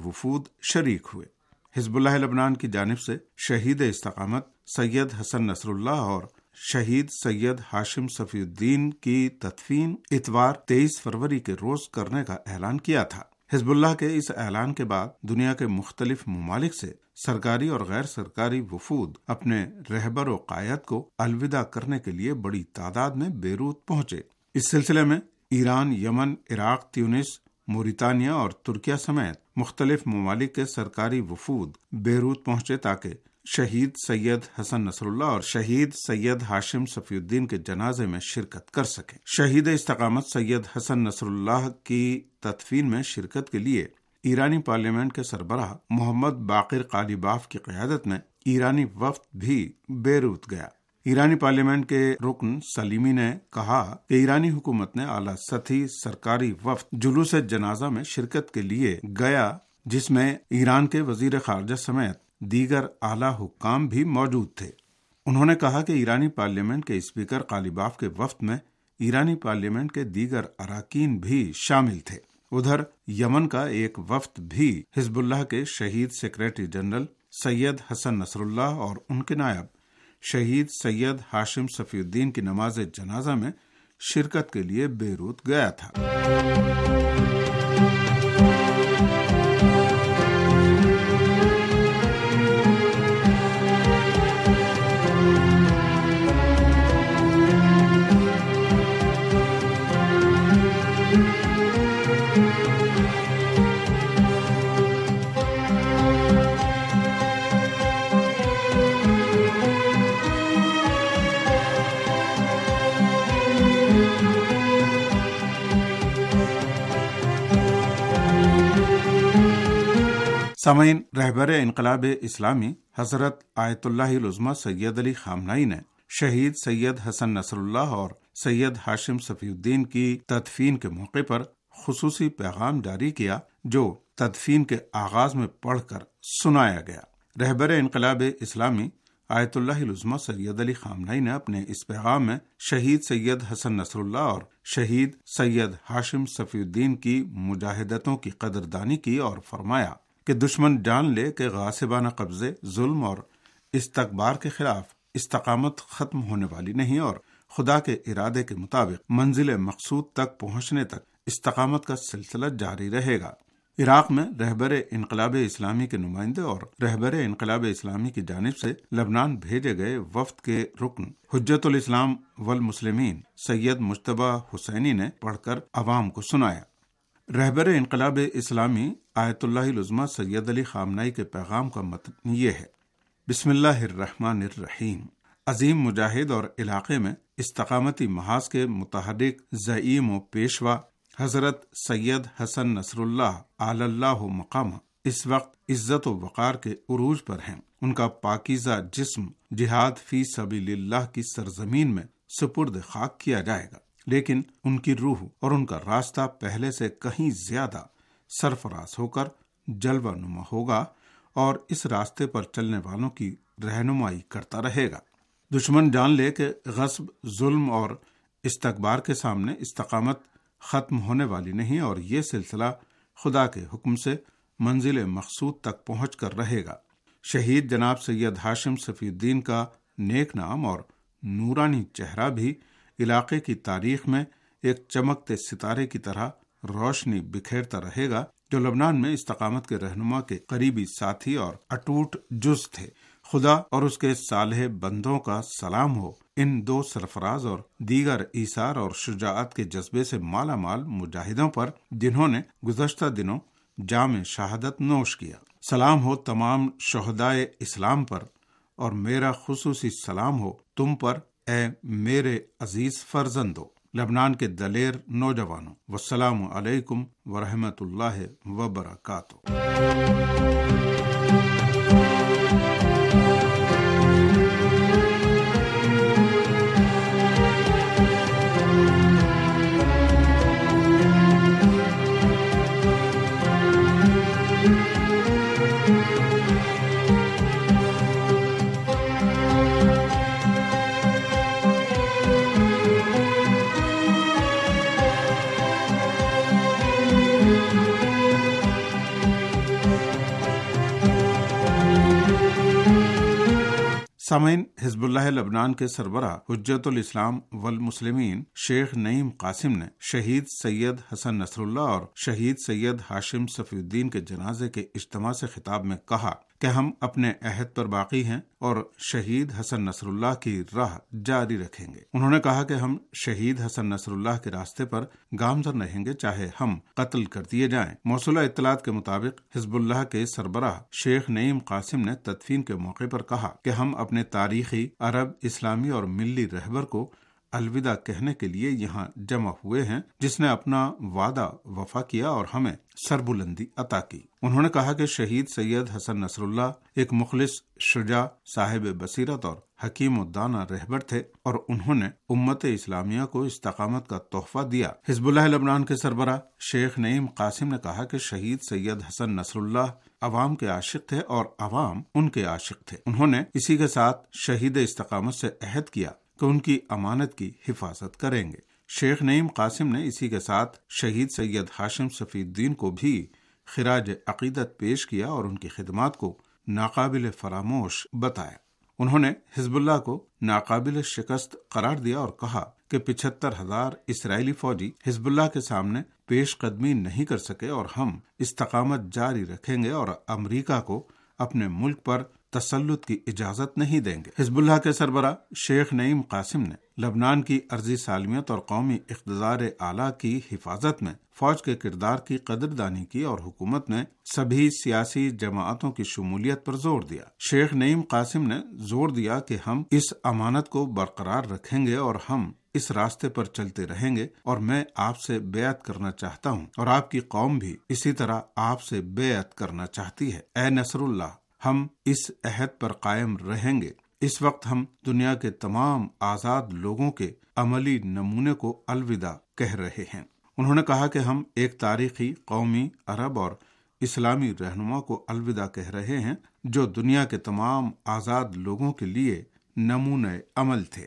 وفود شریک ہوئے۔ حزب اللہ لبنان کی جانب سے شہید استقامت سید حسن نصر اللہ اور شہید سید ہاشم صفی الدین کی تدفین اتوار 23 فروری کے روز کرنے کا اعلان کیا تھا۔ حزب اللہ کے اس اعلان کے بعد دنیا کے مختلف ممالک سے سرکاری اور غیر سرکاری وفود اپنے رہبر و قائد کو الوداع کرنے کے لیے بڑی تعداد میں بیروت پہنچے۔ اس سلسلے میں ایران، یمن، عراق، تیونس، موریتانیہ اور ترکیہ سمیت مختلف ممالک کے سرکاری وفود بیروت پہنچے تاکہ شہید سید حسن نصر اللہ اور شہید سید ہاشم صفی الدین کے جنازے میں شرکت کر سکیں۔ شہید استقامت سید حسن نصر اللہ کی تدفین میں شرکت کے لیے ایرانی پارلیمنٹ کے سربراہ محمد باقر قالیباف کی قیادت میں ایرانی وفد بھی بیروت گیا۔ ایرانی پارلیمنٹ کے رکن سلیمی نے کہا کہ ایرانی حکومت نے اعلیٰ سطحی سرکاری وفد جلوس جنازہ میں شرکت کے لیے گیا، جس میں ایران کے وزیر خارجہ سمیت دیگر اعلیٰ حکام بھی موجود تھے۔ انہوں نے کہا کہ ایرانی پارلیمنٹ کے اسپیکر قالیباف کے وفد میں ایرانی پارلیمنٹ کے دیگر اراکین بھی شامل تھے۔ ادھر یمن کا ایک وفد بھی حزب اللہ کے شہید سیکریٹری جنرل سید حسن نصر اللہ اور ان کے نائب شہید سید ہاشم صفی الدین کی نماز جنازہ میں شرکت کے لیے بیروت گیا تھا۔ سامعین، رہبر انقلاب اسلامی حضرت آیت اللہ العظمی سید علی خامنہئی نے شہید سید حسن نصر اللہ اور سید ہاشم صفی الدین کی تدفین کے موقع پر خصوصی پیغام جاری کیا، جو تدفین کے آغاز میں پڑھ کر سنایا گیا۔ رہبر انقلاب اسلامی آیت اللہ العظمی سید علی خامنہئی نے اپنے اس پیغام میں شہید سید حسن نصر اللہ اور شہید سید ہاشم صفی الدین کی مجاہدتوں کی قدردانی کی اور فرمایا کہ دشمن جان لے کہ غاصبانہ قبضے، ظلم اور استکبار کے خلاف استقامت ختم ہونے والی نہیں اور خدا کے ارادے کے مطابق منزل مقصود تک پہنچنے تک استقامت کا سلسلہ جاری رہے گا۔ عراق میں رہبر انقلاب اسلامی کے نمائندے اور رہبر انقلاب اسلامی کی جانب سے لبنان بھیجے گئے وفد کے رکن حجت الاسلام والمسلمین سید مجتبی حسینی نے پڑھ کر عوام کو سنایا۔ رہبر انقلاب اسلامی آیت اللہ العظمی سید علی خامنہئی کے پیغام کا متن یہ ہے: بسم اللہ الرحمن الرحیم۔ عظیم مجاہد اور علاقے میں استقامتی محاذ کے متحرک زعیم و پیشوا حضرت سید حسن نصر اللہ اعلی اللہ مقامہ اس وقت عزت و وقار کے عروج پر ہیں۔ ان کا پاکیزہ جسم جہاد فی سبیل اللہ کی سرزمین میں سپرد خاک کیا جائے گا، لیکن ان کی روح اور ان کا راستہ پہلے سے کہیں زیادہ سرفراز ہو کر جلوہ نما ہوگا اور اس راستے پر چلنے والوں کی رہنمائی کرتا رہے گا۔ دشمن جان لے کہ غصب، ظلم اور استکبار کے سامنے استقامت ختم ہونے والی نہیں اور یہ سلسلہ خدا کے حکم سے منزل مقصود تک پہنچ کر رہے گا۔ شہید جناب سید ہاشم صفی الدین کا نیک نام اور نورانی چہرہ بھی علاقے کی تاریخ میں ایک چمکتے ستارے کی طرح روشنی بکھیرتا رہے گا، جو لبنان میں استقامت کے رہنما کے قریبی ساتھی اور اٹوٹ جز تھے۔ خدا اور اس کے صالح بندوں کا سلام ہو ان دو سرفراز اور دیگر ایثار اور شجاعت کے جذبے سے مالا مال مجاہدوں پر، جنہوں نے گزشتہ دنوں جام شہادت نوش کیا۔ سلام ہو تمام شہدائے اسلام پر، اور میرا خصوصی سلام ہو تم پر اے میرے عزیز فرزندو، لبنان کے دلیر نوجوانوں۔ والسلام علیکم ورحمۃ اللہ وبرکاتہ۔ سامعین، حزب اللہ لبنان کے سربراہ حجت الاسلام والمسلمین شیخ نعیم قاسم نے شہید سید حسن نصر اللہ اور شہید سید ہاشم صفی الدین کے جنازے کے اجتماع سے خطاب میں کہا کہ ہم اپنے عہد پر باقی ہیں اور شہید حسن نصر اللہ کی راہ جاری رکھیں گے۔ انہوں نے کہا کہ ہم شہید حسن نصر اللہ کے راستے پر گامزن رہیں گے، چاہے ہم قتل کر دیے جائیں۔ موصولہ اطلاعات کے مطابق حزب اللہ کے سربراہ شیخ نعیم قاسم نے تدفین کے موقع پر کہا کہ ہم اپنے تاریخی عرب، اسلامی اور ملی رہبر کو الوداع کہنے کے لیے یہاں جمع ہوئے ہیں، جس نے اپنا وعدہ وفا کیا اور ہمیں سربلندی عطا کی۔ انہوں نے کہا کہ شہید سید حسن نصر اللہ ایک مخلص، شجاع، صاحب بصیرت اور حکیم و دانا رہبر تھے اور انہوں نے امت اسلامیہ کو استقامت کا تحفہ دیا۔ حزب اللہ لبنان کے سربراہ شیخ نعیم قاسم نے کہا کہ شہید سید حسن نصر اللہ عوام کے عاشق تھے اور عوام ان کے عاشق تھے۔ انہوں نے اسی کے ساتھ شہید استقامت سے عہد کیا کہ ان کی امانت کی حفاظت کریں گے۔ شیخ نعیم قاسم نے اسی کے ساتھ شہید سید ہاشم صفی الدین کو بھی خراج عقیدت پیش کیا اور ان کی خدمات کو ناقابل فراموش بتایا۔ انہوں نے حزب اللہ کو ناقابل شکست قرار دیا اور کہا کہ 75,000 اسرائیلی فوجی حزب اللہ کے سامنے پیش قدمی نہیں کر سکے اور ہم استقامت جاری رکھیں گے اور امریکہ کو اپنے ملک پر تسلط کی اجازت نہیں دیں گے۔ حزب اللہ کے سربراہ شیخ نعیم قاسم نے لبنان کی عرضی سالمیت اور قومی اقتدار اعلیٰ کی حفاظت میں فوج کے کردار کی قدردانی کی اور حکومت میں سبھی سیاسی جماعتوں کی شمولیت پر زور دیا۔ شیخ نعیم قاسم نے زور دیا کہ ہم اس امانت کو برقرار رکھیں گے اور ہم اس راستے پر چلتے رہیں گے، اور میں آپ سے بیعت کرنا چاہتا ہوں اور آپ کی قوم بھی اسی طرح آپ سے بیعت کرنا چاہتی ہے۔ اے نصر اللہ، ہم اس عہد پر قائم رہیں گے۔ اس وقت ہم دنیا کے تمام آزاد لوگوں کے عملی نمونے کو الوداع کہہ رہے ہیں۔ انہوں نے کہا کہ ہم ایک تاریخی، قومی، عرب اور اسلامی رہنما کو الوداع کہہ رہے ہیں جو دنیا کے تمام آزاد لوگوں کے لیے نمونۂ عمل تھے۔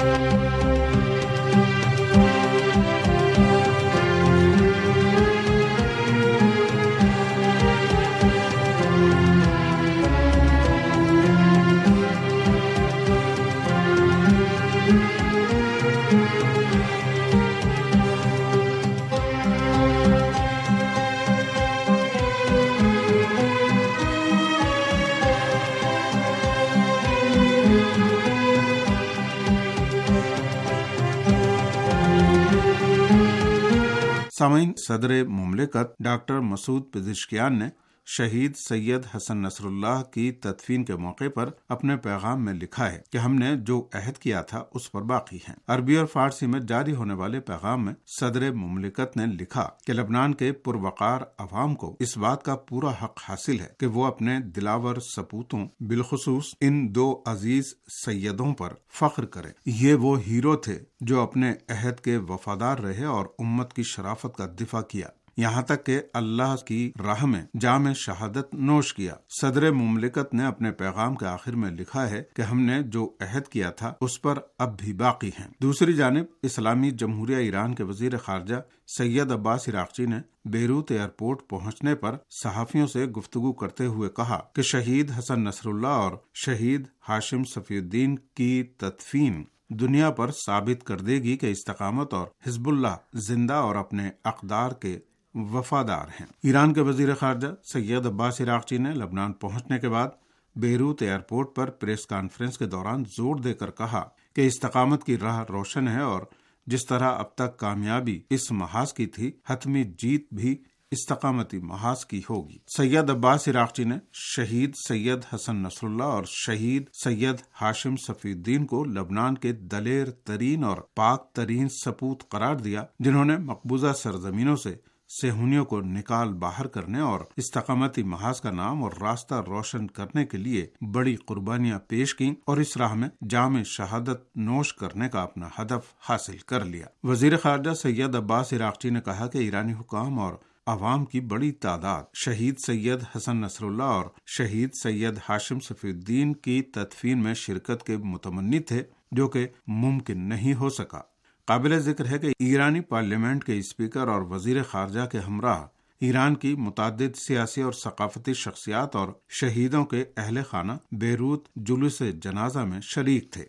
سامعین، صدر مملکت ڈاکٹر مسعود پزشکیان نے شہید سید حسن نصر اللہ کی تدفین کے موقع پر اپنے پیغام میں لکھا ہے کہ ہم نے جو عہد کیا تھا اس پر باقی ہیں۔ عربی اور فارسی میں جاری ہونے والے پیغام میں صدر مملکت نے لکھا کہ لبنان کے پروقار عوام کو اس بات کا پورا حق حاصل ہے کہ وہ اپنے دلاور سپوتوں، بالخصوص ان دو عزیز سیدوں پر فخر کریں۔ یہ وہ ہیرو تھے جو اپنے عہد کے وفادار رہے اور امت کی شرافت کا دفاع کیا، یہاں تک کہ اللہ کی راہ میں جام شہادت نوش کیا۔ صدر مملکت نے اپنے پیغام کے آخر میں لکھا ہے کہ ہم نے جو عہد کیا تھا اس پر اب بھی باقی ہیں۔ دوسری جانب اسلامی جمہوریہ ایران کے وزیر خارجہ سید عباس عراقچی نے بیروت ایئرپورٹ پہنچنے پر صحافیوں سے گفتگو کرتے ہوئے کہا کہ شہید حسن نصر اللہ اور شہید ہاشم صفی الدین کی تدفین دنیا پر ثابت کر دے گی کہ استقامت اور حزب اللہ زندہ اور اپنے اقدار کے وفادار ہیں۔ ایران کے وزیر خارجہ سید عباس عراقچی نے لبنان پہنچنے کے بعد بیروت ایئرپورٹ پر پریس کانفرنس کے دوران زور دے کر کہا کہ استقامت کی راہ روشن ہے اور جس طرح اب تک کامیابی اس محاذ کی تھی، حتمی جیت بھی استقامتی محاذ کی ہوگی۔ سید عباس عراقچی نے شہید سید حسن نصر اللہ اور شہید سید ہاشم صفی الدین کو لبنان کے دلیر ترین اور پاک ترین سپوت قرار دیا، جنہوں نے مقبوضہ سرزمینوں سے صہیونیوں کو نکال باہر کرنے اور استقامتی محاذ کا نام اور راستہ روشن کرنے کے لیے بڑی قربانیاں پیش کی اور اس راہ میں جام شہادت نوش کرنے کا اپنا ہدف حاصل کر لیا۔ وزیر خارجہ سید عباس عراقچی نے کہا کہ ایرانی حکام اور عوام کی بڑی تعداد شہید سید حسن نصر اللہ اور شہید سید ہاشم صفی الدین کی تدفین میں شرکت کے متمنی تھے، جو کہ ممکن نہیں ہو سکا۔ قابل ذکر ہے کہ ایرانی پارلیمنٹ کے اسپیکر اور وزیر خارجہ کے ہمراہ ایران کی متعدد سیاسی اور ثقافتی شخصیات اور شہیدوں کے اہل خانہ بیروت جلوس جنازہ میں شریک تھے۔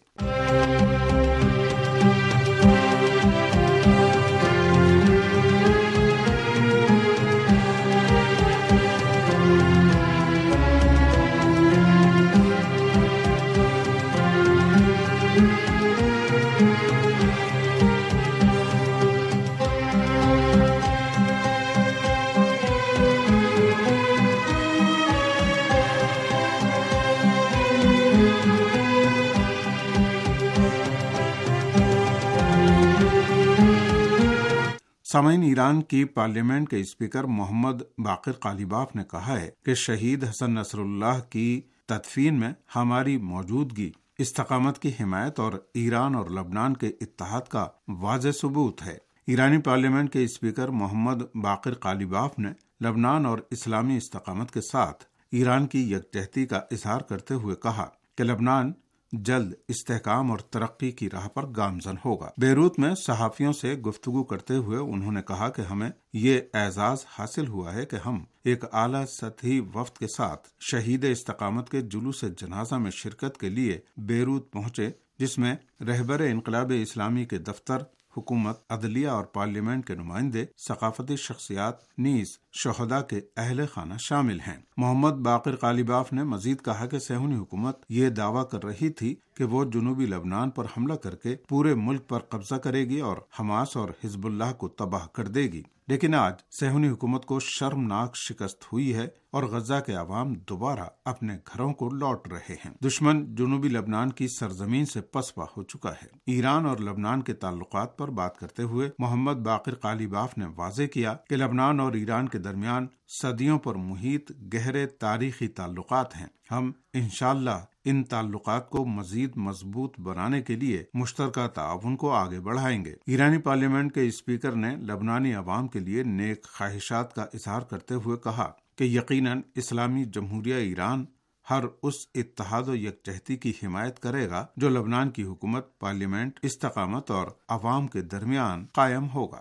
سامعین، ایران کی پارلیمنٹ کے اسپیکر محمد باقر قالیباف نے کہا ہے کہ شہید حسن نصر اللہ کی تدفین میں ہماری موجودگی استقامت کی حمایت اور ایران اور لبنان کے اتحاد کا واضح ثبوت ہے۔ ایرانی پارلیمنٹ کے اسپیکر محمد باقر قالیباف نے لبنان اور اسلامی استقامت کے ساتھ ایران کی یکجہتی کا اظہار کرتے ہوئے کہا کہ لبنان جلد استحکام اور ترقی کی راہ پر گامزن ہوگا۔ بیروت میں صحافیوں سے گفتگو کرتے ہوئے انہوں نے کہا کہ ہمیں یہ اعزاز حاصل ہوا ہے کہ ہم ایک اعلیٰ سطحی وفد کے ساتھ شہید استقامت کے جلوس جنازہ میں شرکت کے لیے بیروت پہنچے، جس میں رہبر انقلاب اسلامی کے دفتر، حکومت، عدلیہ اور پارلیمنٹ کے نمائندے، ثقافتی شخصیات نیز شہداء کے اہل خانہ شامل ہیں۔ محمد باقر قالیباف نے مزید کہا کہ صہیونی حکومت یہ دعویٰ کر رہی تھی کہ وہ جنوبی لبنان پر حملہ کر کے پورے ملک پر قبضہ کرے گی اور حماس اور حزب اللہ کو تباہ کر دے گی، لیکن آج صہیونی حکومت کو شرمناک شکست ہوئی ہے اور غزہ کے عوام دوبارہ اپنے گھروں کو لوٹ رہے ہیں۔ دشمن جنوبی لبنان کی سرزمین سے پسپا ہو چکا ہے۔ ایران اور لبنان کے تعلقات پر بات کرتے ہوئے محمد باقر قالیباف نے واضح کیا کہ لبنان اور ایران کے درمیان صدیوں پر محیط گہرے تاریخی تعلقات ہیں۔ ہم انشاءاللہ ان تعلقات کو مزید مضبوط بنانے کے لیے مشترکہ تعاون کو آگے بڑھائیں گے۔ ایرانی پارلیمنٹ کے اسپیکر نے لبنانی عوام کے لیے نیک خواہشات کا اظہار کرتے ہوئے کہا کہ یقیناً اسلامی جمہوریہ ایران ہر اس اتحاد و یکجہتی کی حمایت کرے گا جو لبنان کی حکومت، پارلیمنٹ، استقامت اور عوام کے درمیان قائم ہوگا۔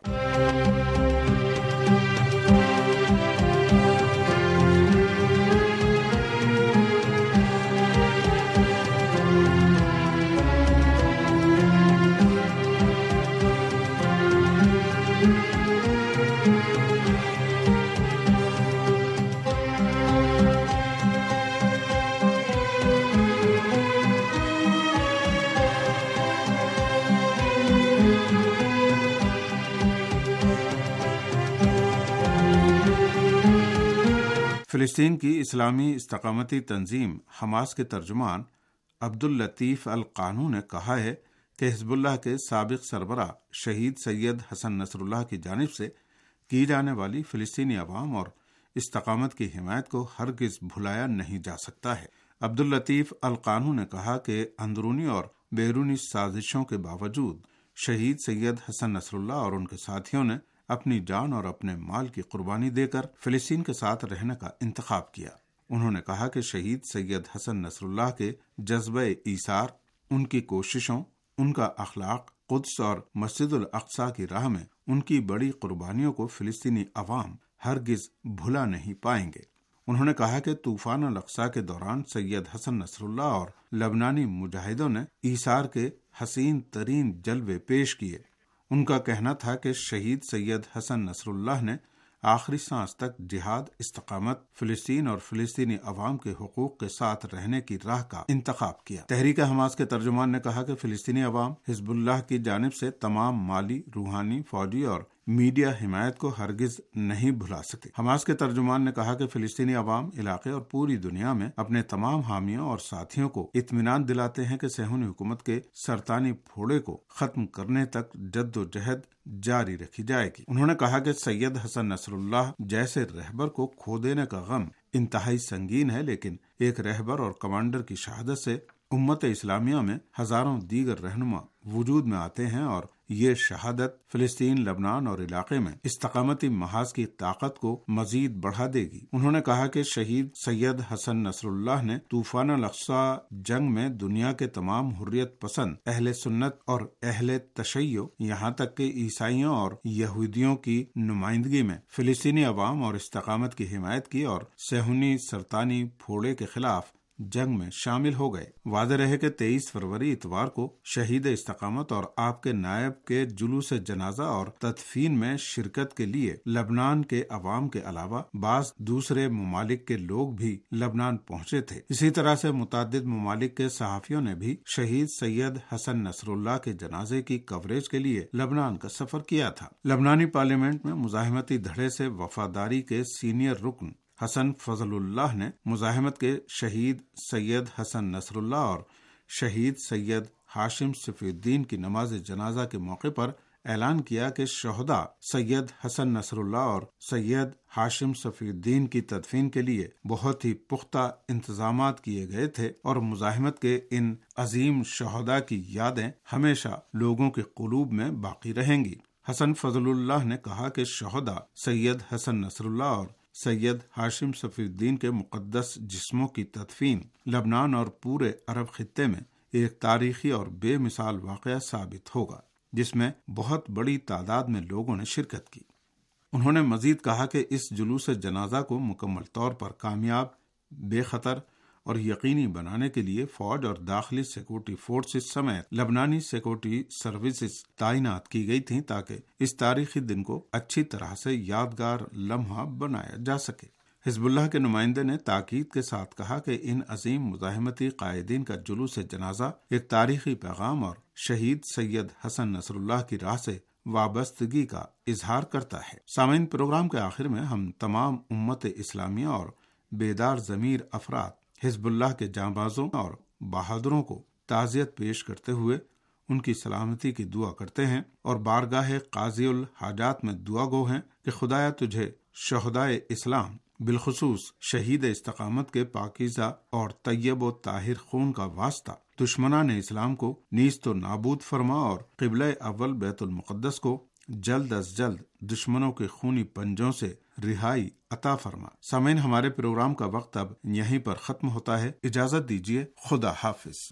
فلسطین کی اسلامی استقامتی تنظیم حماس کے ترجمان عبداللطیف القانو نے کہا ہے کہ حزب اللہ کے سابق سربراہ شہید سید حسن نصر اللہ کی جانب سے کی جانے والی فلسطینی عوام اور استقامت کی حمایت کو ہرگز بھلایا نہیں جا سکتا ہے۔ عبداللطیف القانو نے کہا کہ اندرونی اور بیرونی سازشوں کے باوجود شہید سید حسن نصر اللہ اور ان کے ساتھیوں نے اپنی جان اور اپنے مال کی قربانی دے کر فلسطین کے ساتھ رہنے کا انتخاب کیا۔ انہوں نے کہا کہ شہید سید حسن نصر اللہ کے جذبہ ایثار، ان کی کوششوں، ان کا اخلاق، قدس اور مسجد الاقصی کی راہ میں ان کی بڑی قربانیوں کو فلسطینی عوام ہرگز بھلا نہیں پائیں گے۔ انہوں نے کہا کہ طوفان الاقصی کے دوران سید حسن نصر اللہ اور لبنانی مجاہدوں نے ایثار کے حسین ترین جلوے پیش کیے۔ ان کا کہنا تھا کہ شہید سید حسن نصر اللہ نے آخری سانس تک جہاد، استقامت، فلسطین اور فلسطینی عوام کے حقوق کے ساتھ رہنے کی راہ کا انتخاب کیا۔ تحریک حماس کے ترجمان نے کہا کہ فلسطینی عوام حزب اللہ کی جانب سے تمام مالی، روحانی، فوجی اور میڈیا حمایت کو ہرگز نہیں بھلا سکتے۔ حماس کے ترجمان نے کہا کہ فلسطینی عوام، علاقے اور پوری دنیا میں اپنے تمام حامیوں اور ساتھیوں کو اطمینان دلاتے ہیں کہ صہیونی حکومت کے سرطانی پھوڑے کو ختم کرنے تک جد و جہد جاری رکھی جائے گی۔ انہوں نے کہا کہ سید حسن نصر اللہ جیسے رہبر کو کھو دینے کا غم انتہائی سنگین ہے، لیکن ایک رہبر اور کمانڈر کی شہادت سے امت اسلامیہ میں ہزاروں دیگر رہنما وجود میں آتے ہیں اور یہ شہادت فلسطین، لبنان اور علاقے میں استقامتی محاذ کی طاقت کو مزید بڑھا دے گی۔ انہوں نے کہا کہ شہید سید حسن نصر اللہ نے طوفان الاقصی جنگ میں دنیا کے تمام حریت پسند اہل سنت اور اہل تشیع، یہاں تک کہ عیسائیوں اور یہودیوں کی نمائندگی میں فلسطینی عوام اور استقامت کی حمایت کی اور صہیونی سرطانی پھوڑے کے خلاف جنگ میں شامل ہو گئے۔ واضح رہے کہ 23 فروری اتوار کو شہید استقامت اور آپ کے نائب کے جلوس جنازہ اور تدفین میں شرکت کے لیے لبنان کے عوام کے علاوہ بعض دوسرے ممالک کے لوگ بھی لبنان پہنچے تھے۔ اسی طرح سے متعدد ممالک کے صحافیوں نے بھی شہید سید حسن نصر اللہ کے جنازے کی کوریج کے لیے لبنان کا سفر کیا تھا۔ لبنانی پارلیمنٹ میں مزاحمتی دھڑے سے وفاداری کے سینئر رکن حسن فضل اللہ نے مزاحمت کے شہید سید حسن نصر اللہ اور شہید سید ہاشم صفی الدین کی نماز جنازہ کے موقع پر اعلان کیا کہ شہداء سید حسن نصر اللہ اور سید ہاشم صفی الدین کی تدفین کے لیے بہت ہی پختہ انتظامات کیے گئے تھے اور مزاحمت کے ان عظیم شہداء کی یادیں ہمیشہ لوگوں کے قلوب میں باقی رہیں گی۔ حسن فضل اللہ نے کہا کہ شہداء سید حسن نصر اللہ اور سید ہاشم صفی الدین کے مقدس جسموں کی تدفین لبنان اور پورے عرب خطے میں ایک تاریخی اور بے مثال واقعہ ثابت ہوگا، جس میں بہت بڑی تعداد میں لوگوں نے شرکت کی۔ انہوں نے مزید کہا کہ اس جلوس جنازہ کو مکمل طور پر کامیاب، بے خطر اور یقینی بنانے کے لیے فوج اور داخلی سیکورٹی فورسز سمیت لبنانی سیکورٹی سروسز تعینات کی گئی تھیں تاکہ اس تاریخی دن کو اچھی طرح سے یادگار لمحہ بنایا جا سکے۔ حزب اللہ کے نمائندے نے تاکید کے ساتھ کہا کہ ان عظیم مزاحمتی قائدین کا جلوس جنازہ ایک تاریخی پیغام اور شہید سید حسن نصر اللہ کی راہ سے وابستگی کا اظہار کرتا ہے۔ سامعین، پروگرام کے آخر میں ہم تمام امت اسلامیہ اور بیدار ضمیر افراد حزب اللہ کے جانبازوں اور بہادروں کو تعزیت پیش کرتے ہوئے ان کی سلامتی کی دعا کرتے ہیں اور بارگاہ قاضی الحاجات میں دعا گو ہیں کہ خدایا تجھے شہدائے اسلام بالخصوص شہید استقامت کے پاکیزہ اور طیب و طاہر خون کا واسطہ دشمنان اسلام کو نیست و نابود فرما اور قبلہ اول بیت المقدس کو جلد از جلد دشمنوں کے خونی پنجوں سے رہائی عطا فرما۔ سامعین، ہمارے پروگرام کا وقت اب یہیں پر ختم ہوتا ہے، اجازت دیجیے، خدا حافظ۔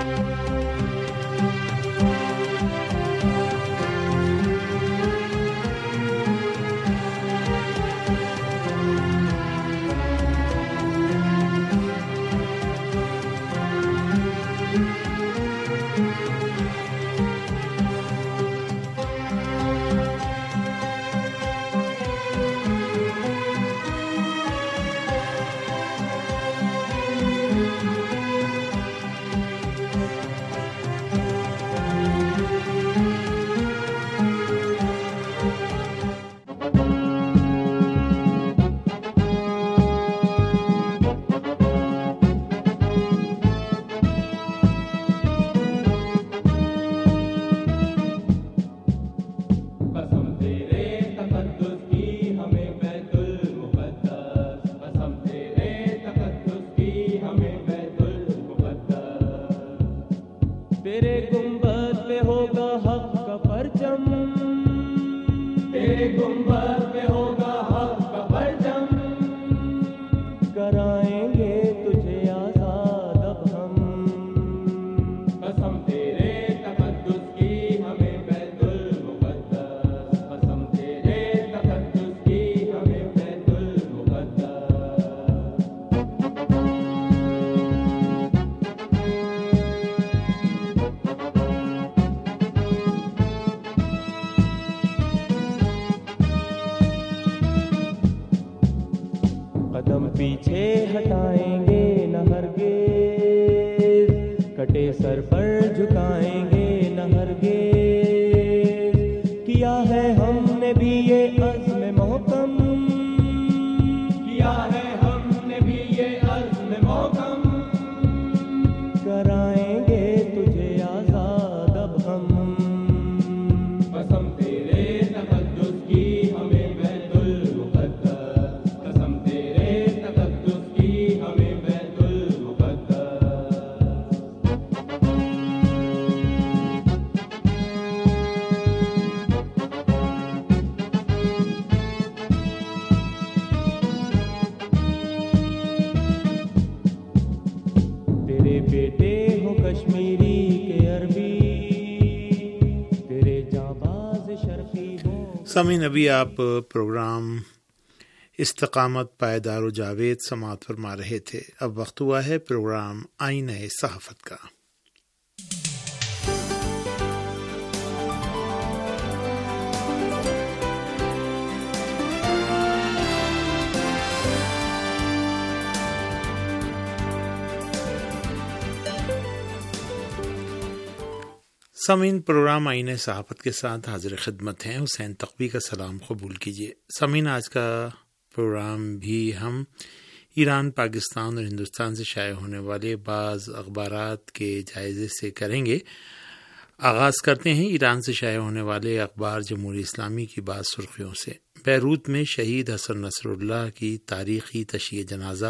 قدم پیچھے ہٹائیں گے نہ ہرگز، کٹے سر پر جھکائیں گے نہ ہرگز، کیا ہے ہم نے بھی یہ عزم محکم، کیا ہے ہم نے بھی یہ عزم محکم، کرائیں گے تجھے آزاد اب ہم، قسم تیرے تقدس کی ہمیں بیت المقدس، قسم تیرے تقدس کی ہمیں بیت المقدس۔ سامعین، ابھی آپ پروگرام استقامت پائیدار و جاوید سماعت فرما رہے تھے. اب وقت ہوا ہے پروگرام آئینہ صحافت کا. سامعین، پروگرام آئینہ صحافت کے ساتھ حاضر خدمت ہیں. حسین تقوی کا سلام قبول کیجیے. سامعین، آج کا پروگرام بھی ہم ایران، پاکستان اور ہندوستان سے شائع ہونے والے بعض اخبارات کے جائزے سے کریں گے. آغاز کرتے ہیں ایران سے شائع ہونے والے اخبار جمہوری اسلامی کی بعض سرخیوں سے. بیروت میں شہید حسن نصر اللہ کی تاریخی تشییع جنازہ.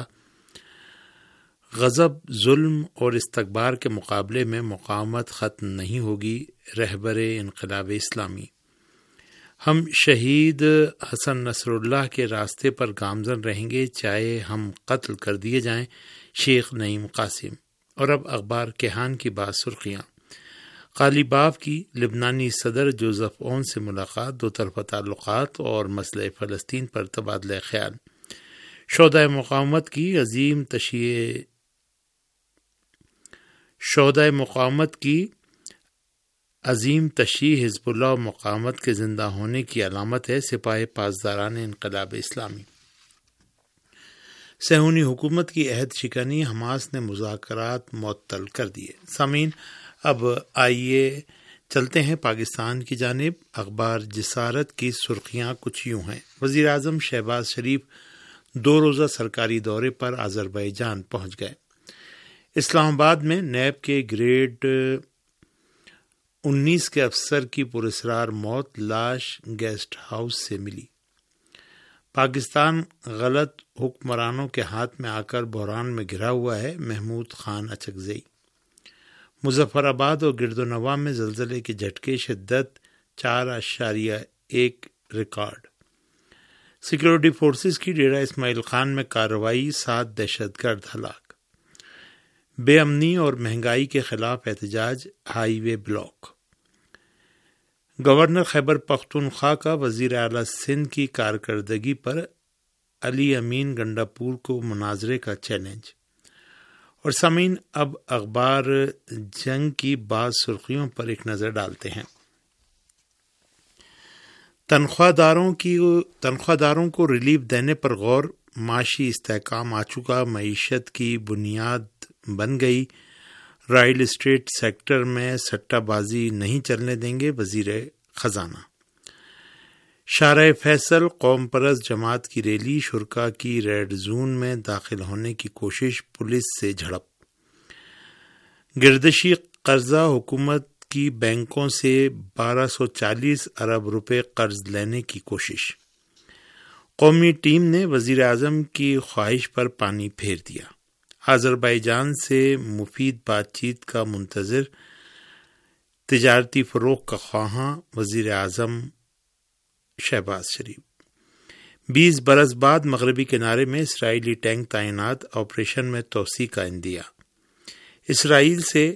غضب، ظلم اور استکبار کے مقابلے میں مقاومت ختم نہیں ہوگی، رہبر انقلاب اسلامی. ہم شہید حسن نصر اللہ کے راستے پر گامزن رہیں گے، چاہے ہم قتل کر دیے جائیں. شیخ نعیم قاسم. اور اب اخبار کیہان کی بعض سرخیاں. قالیباف کی لبنانی صدر جوزف اون سے ملاقات، دو طرفہ تعلقات اور مسئلہ فلسطین پر تبادلہ خیال. شہدائے مقاومت کی عظیم تشییع حزب اللہ و مقاومت کے زندہ ہونے کی علامت ہے. سپاہ پاسداران انقلاب اسلامی. صہیونی حکومت کی عہد شکنی، حماس نے مذاکرات معطل کر دیے. سامعین، اب آئیے چلتے ہیں پاکستان کی جانب. اخبار جسارت کی سرخیاں کچھ یوں ہیں. وزیر اعظم شہباز شریف 2 روزہ سرکاری دورے پر آذربائیجان پہنچ گئے. اسلام آباد میں نیب کے گریڈ 19 کے افسر کی پراسرار موت، لاش گیسٹ ہاؤس سے ملی. پاکستان غلط حکمرانوں کے ہاتھ میں آ کر بحران میں گھرا ہوا ہے، محمود خان اچکزئی. مظفر آباد اور گرد و نواح میں زلزلے کے جھٹکے، شدت 4.1 ریکارڈ. سیکورٹی فورسز کی ڈیرہ اسماعیل خان میں کارروائی، 7 دہشت گرد ہلاک. بے امنی اور مہنگائی کے خلاف احتجاج، highway block. Governor Khyber Pakhtunkhwa کا وزیر اعلیٰ سندھ کی کارکردگی پر علی امین گنڈاپور کو مناظرے کا چیلنج. اور سامعین، اب اخبار جنگ کی بعض سرخیوں پر ایک نظر ڈالتے ہیں. تنخواہ داروں کو ریلیف دینے پر غور، معاشی استحکام آ چکا، معیشت کی بنیاد بن گئی. رائل اسٹیٹ سیکٹر میں سٹہ بازی نہیں چلنے دیں گے، وزیر خزانہ. شارع فیصل قوم پرست جماعت کی ریلی، شرکا کی ریڈ زون میں داخل ہونے کی کوشش، پولیس سے جھڑپ. گردشی قرضہ، حکومت کی بینکوں سے 1240 ارب روپے قرض لینے کی کوشش. قومی ٹیم نے وزیر اعظم کی خواہش پر پانی پھیر دیا. آذربائیجان سے مفید بات چیت کا منتظر، تجارتی فروغ کا خواہاں وزیر اعظم شہباز شریف. 20 برس بعد مغربی کنارے میں اسرائیلی ٹینک تعینات، آپریشن میں توسیع کا عندیہ. اسرائیل سے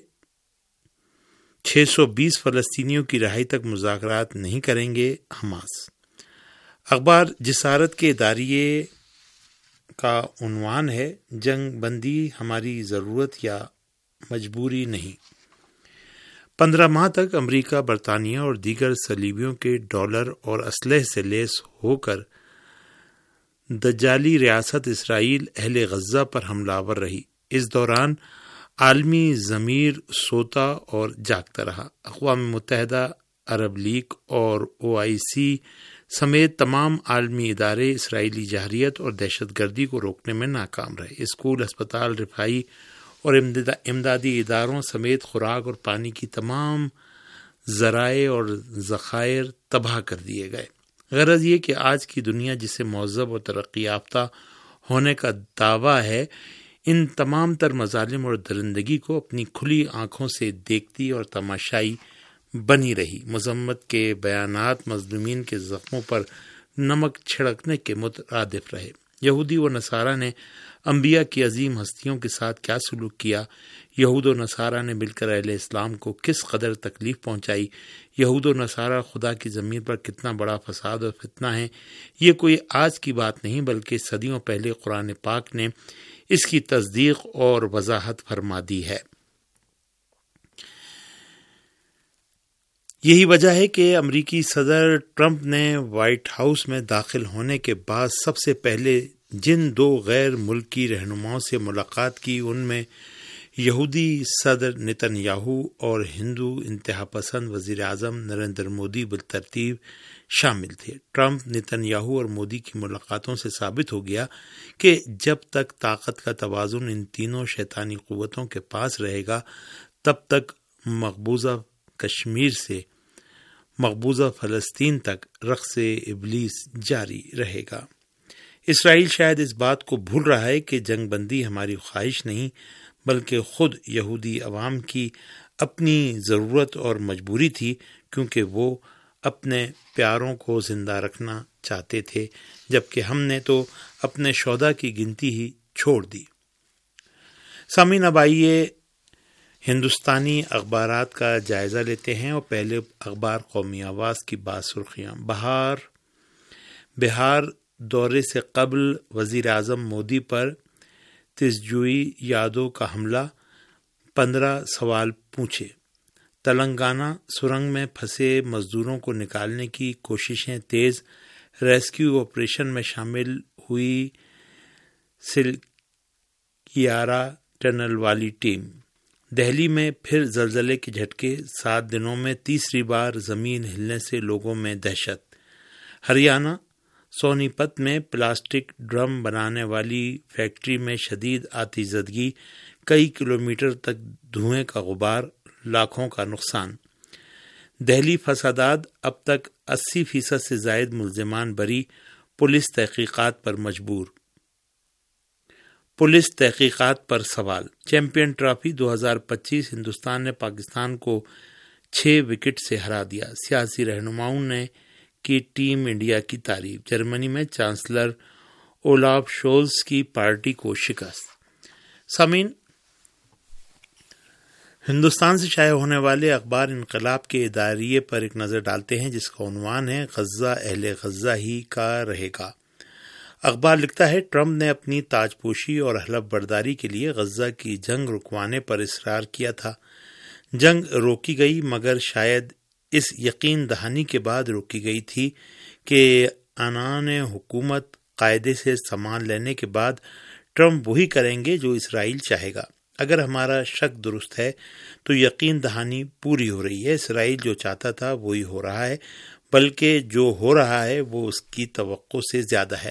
620 فلسطینیوں کی رہائی تک مذاکرات نہیں کریں گے حماس. اخبار جسارت کے اداریے کا عنوان ہے، جنگ بندی ہماری ضرورت یا مجبوری نہیں. 15 ماہ تک امریکہ، برطانیہ اور دیگر صلیبیوں کے ڈالر اور اسلحے سے لیس ہو کر دجالی ریاست اسرائیل اہل غزہ پر حملہ آور رہی. اس دوران عالمی ضمیر سوتا اور جاگتا رہا. اقوام متحدہ، عرب لیگ اور OIC سمیت تمام عالمی ادارے اسرائیلی جارحیت اور دہشت گردی کو روکنے میں ناکام رہے. اسکول، اسپتال، رفاہی اور امدادی اداروں سمیت خوراک اور پانی کی تمام ذرائع اور ذخائر تباہ کر دیے گئے. غرض یہ کہ آج کی دنیا جسے مہذب اور ترقی یافتہ ہونے کا دعویٰ ہے، ان تمام تر مظالم اور درندگی کو اپنی کھلی آنکھوں سے دیکھتی اور تماشائی بنی رہی. مذمت کے بیانات مظلومین کے زخموں پر نمک چھڑکنے کے مترادف رہے. یہودی و نصارہ نے انبیاء کی عظیم ہستیوں کے ساتھ کیا سلوک کیا، یہود و نصارہ نے مل کر اہل اسلام کو کس قدر تکلیف پہنچائی، یہود و نصارہ خدا کی زمین پر کتنا بڑا فساد اور فتنہ ہے، یہ کوئی آج کی بات نہیں بلکہ صدیوں پہلے قرآن پاک نے اس کی تصدیق اور وضاحت فرما دی ہے۔ یہی وجہ ہے کہ امریکی صدر ٹرمپ نے وائٹ ہاؤس میں داخل ہونے کے بعد سب سے پہلے جن 2 غیر ملکی رہنماؤں سے ملاقات کی ان میں یہودی صدر نتن یاہو اور ہندو انتہا پسند وزیر اعظم نریندر مودی بالترتیب شامل تھے۔ ٹرمپ، نتن یاہو اور مودی کی ملاقاتوں سے ثابت ہو گیا کہ جب تک طاقت کا توازن ان تینوں شیطانی قوتوں کے پاس رہے گا تب تک مقبوضہ کشمیر سے مقبوضہ فلسطین تک رقص ابلیس جاری رہے گا۔ اسرائیل شاید اس بات کو بھول رہا ہے کہ جنگ بندی ہماری خواہش نہیں بلکہ خود یہودی عوام کی اپنی ضرورت اور مجبوری تھی، کیونکہ وہ اپنے پیاروں کو زندہ رکھنا چاہتے تھے، جبکہ ہم نے تو اپنے شہداء کی گنتی ہی چھوڑ دی۔ سامعین، اب آئیے ہندوستانی اخبارات کا جائزہ لیتے ہیں اور پہلے اخبار قومی آواز کی بعض سرخیاں۔ بہار دورے سے قبل وزیر اعظم مودی پر تیجسوی یادو کا حملہ، 15 سوال پوچھے۔ تلنگانہ سرنگ میں پھنسے مزدوروں کو نکالنے کی کوششیں تیز، ریسکیو آپریشن میں شامل ہوئی سلکیارا ٹنل والی ٹیم۔ دہلی میں پھر زلزلے کے جھٹکے، 7 دنوں میں تیسری بار زمین ہلنے سے لوگوں میں دہشت۔ ہریانہ سونی پت میں پلاسٹک ڈرم بنانے والی فیکٹری میں شدید آتش زدگی، کئی کلومیٹر تک دھوئیں کا غبار، لاکھوں کا نقصان۔ دہلی فسادات، اب تک 80% سے زائد ملزمان بری، پولیس تحقیقات پر مجبور۔ پولیس تحقیقات پر سوال۔ چیمپئن ٹرافی 2025 ہندوستان نے پاکستان کو 6 وکٹ سے ہرا دیا، سیاسی رہنماؤں نے کی ٹیم انڈیا کی تعریف۔ جرمنی میں چانسلر اولاف شولز کی پارٹی کو شکست۔ سامعین، ہندوستان سے شائع ہونے والے اخبار انقلاب کے اداریے پر ایک نظر ڈالتے ہیں جس کا عنوان ہے غزہ اہل غزہ ہی کا رہے گا۔ اخبار لکھتا ہے ٹرمپ نے اپنی تاج پوشی اور حلف برداری کے لیے غزہ کی جنگ رکوانے پر اصرار کیا تھا۔ جنگ روکی گئی مگر شاید اس یقین دہانی کے بعد روکی گئی تھی کہ عنان حکومت قاعدے سے سامان لینے کے بعد ٹرمپ وہی کریں گے جو اسرائیل چاہے گا۔ اگر ہمارا شک درست ہے تو یقین دہانی پوری ہو رہی ہے، اسرائیل جو چاہتا تھا وہی ہو رہا ہے، بلکہ جو ہو رہا ہے وہ اس کی توقع سے زیادہ ہے۔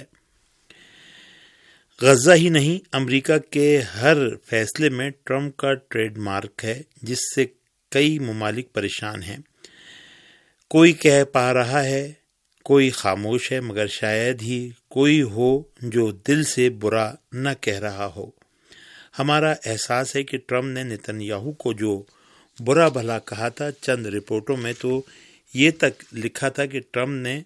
غزہ ہی نہیں، امریکہ کے ہر فیصلے میں ٹرمپ کا ٹریڈ مارک ہے جس سے کئی ممالک پریشان ہیں۔ کوئی کہہ پا رہا ہے، کوئی خاموش ہے، مگر شاید ہی کوئی ہو جو دل سے برا نہ کہہ رہا ہو۔ ہمارا احساس ہے کہ ٹرمپ نے نتن یاہو کو جو برا بھلا کہا تھا، چند رپورٹوں میں تو یہ تک لکھا تھا کہ ٹرمپ نے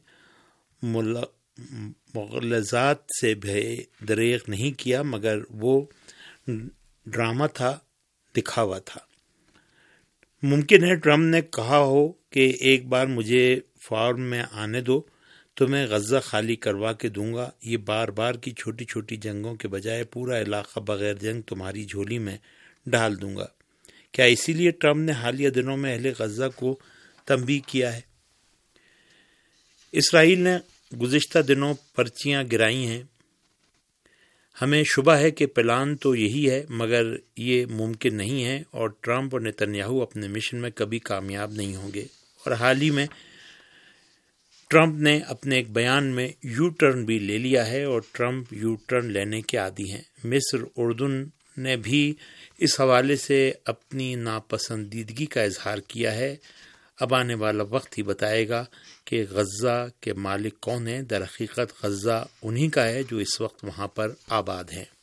مغالطات سے بے دریغ نہیں کیا، مگر وہ ڈرامہ تھا، دکھاوا تھا۔ ممکن ہے ٹرمپ نے کہا ہو کہ ایک بار مجھے فارم میں آنے دو تو میں غزہ خالی کروا کے دوں گا، یہ بار بار کی چھوٹی چھوٹی جنگوں کے بجائے پورا علاقہ بغیر جنگ تمہاری جھولی میں ڈال دوں گا۔ کیا اسی لیے ٹرمپ نے حالیہ دنوں میں اہل غزہ کو تنبیہ کیا ہے؟ اسرائیل نے گزشتہ دنوں پرچیاں گرائی ہیں۔ ہمیں شبہ ہے کہ پلان تو یہی ہے مگر یہ ممکن نہیں ہے اور ٹرمپ اور نتن یاہو اپنے مشن میں کبھی کامیاب نہیں ہوں گے۔ اور حال ہی میں ٹرمپ نے اپنے ایک بیان میں یو ٹرن بھی لے لیا ہے اور ٹرمپ یو ٹرن لینے کے عادی ہیں۔ مصر، اردن نے بھی اس حوالے سے اپنی ناپسندیدگی کا اظہار کیا ہے۔ اب آنے والا وقت ہی بتائے گا کہ غزہ کے مالک کون ہیں۔ در حقیقت غزہ انہی کا ہے جو اس وقت وہاں پر آباد ہیں۔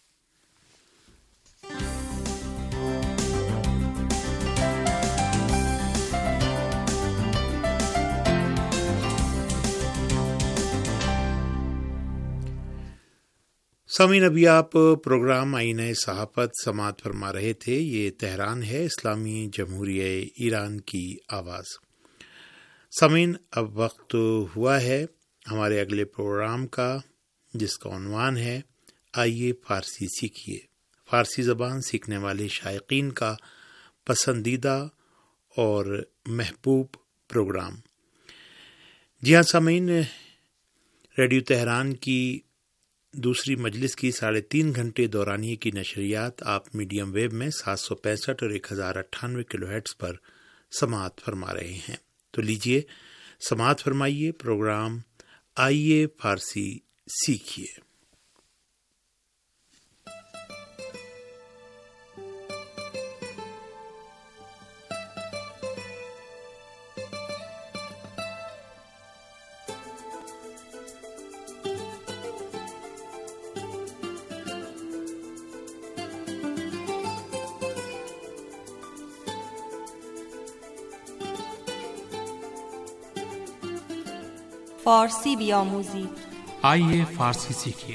سامعین، ابھی آپ پروگرام آئینہ صحافت سماعت فرما رہے تھے۔ یہ تہران ہے، اسلامی جمہوریہ ایران کی آواز۔ سامعین، اب وقت ہوا ہے ہمارے اگلے پروگرام کا، جس کا عنوان ہے آئیے فارسی سیکھیے۔ فارسی زبان سیکھنے والے شائقین کا پسندیدہ اور محبوب پروگرام۔ جی ہاں سامعین، ریڈیو تہران کی دوسری مجلس کی 3.5 گھنٹے دورانیے کی نشریات آپ میڈیم ویو میں 765 اور 1098 کلو ہرٹز پر سماعت فرما رہے ہیں۔ تو لیجئے سماعت فرمائیے پروگرام آئیے فارسی سیکھیے۔ فارسی بیاموزید، آئیے فارسی سیکھیے۔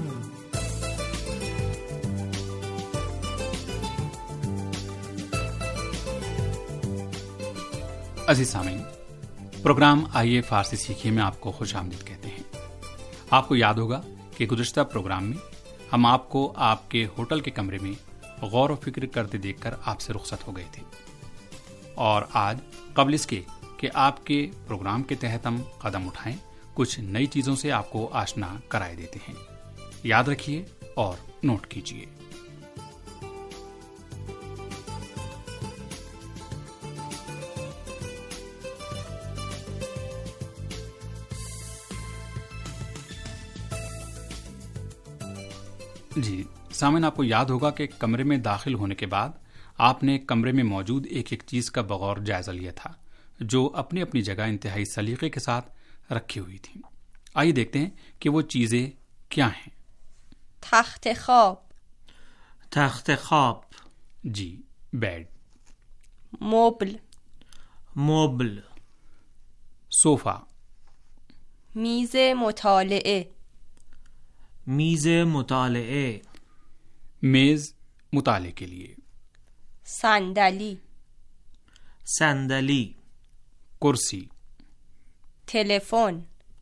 عزیز سامعین، پروگرام آئیے فارسی سیکھیے میں آپ کو خوش آمدید کہتے ہیں۔ آپ کو یاد ہوگا کہ گزشتہ پروگرام میں ہم آپ کو آپ کے ہوٹل کے کمرے میں غور و فکر کرتے دیکھ کر آپ سے رخصت ہو گئے تھے، اور آج قبل اس کے کہ آپ کے پروگرام کے تحت ہم قدم اٹھائیں، کچھ نئی چیزوں سے آپ کو آشنا کرائے دیتے ہیں۔ یاد رکھیے اور نوٹ کیجیے۔ جی سامعین، آپ کو یاد ہوگا کہ کمرے میں داخل ہونے کے بعد آپ نے کمرے میں موجود ایک ایک چیز کا بغور جائزہ لیا تھا، جو اپنی اپنی جگہ انتہائی سلیقے کے ساتھ رکھی ہوئی تھی۔ آئیے دیکھتے ہیں کہ وہ چیزیں کیا ہیں۔ تخت خواب، تخت خواب، جی بیڈ، مبل، مبل، صوفہ، میز مطالعه، میز مطالعه، میز مطالعے کے لیے، صندلی، صندلی، کرسی، تلفن،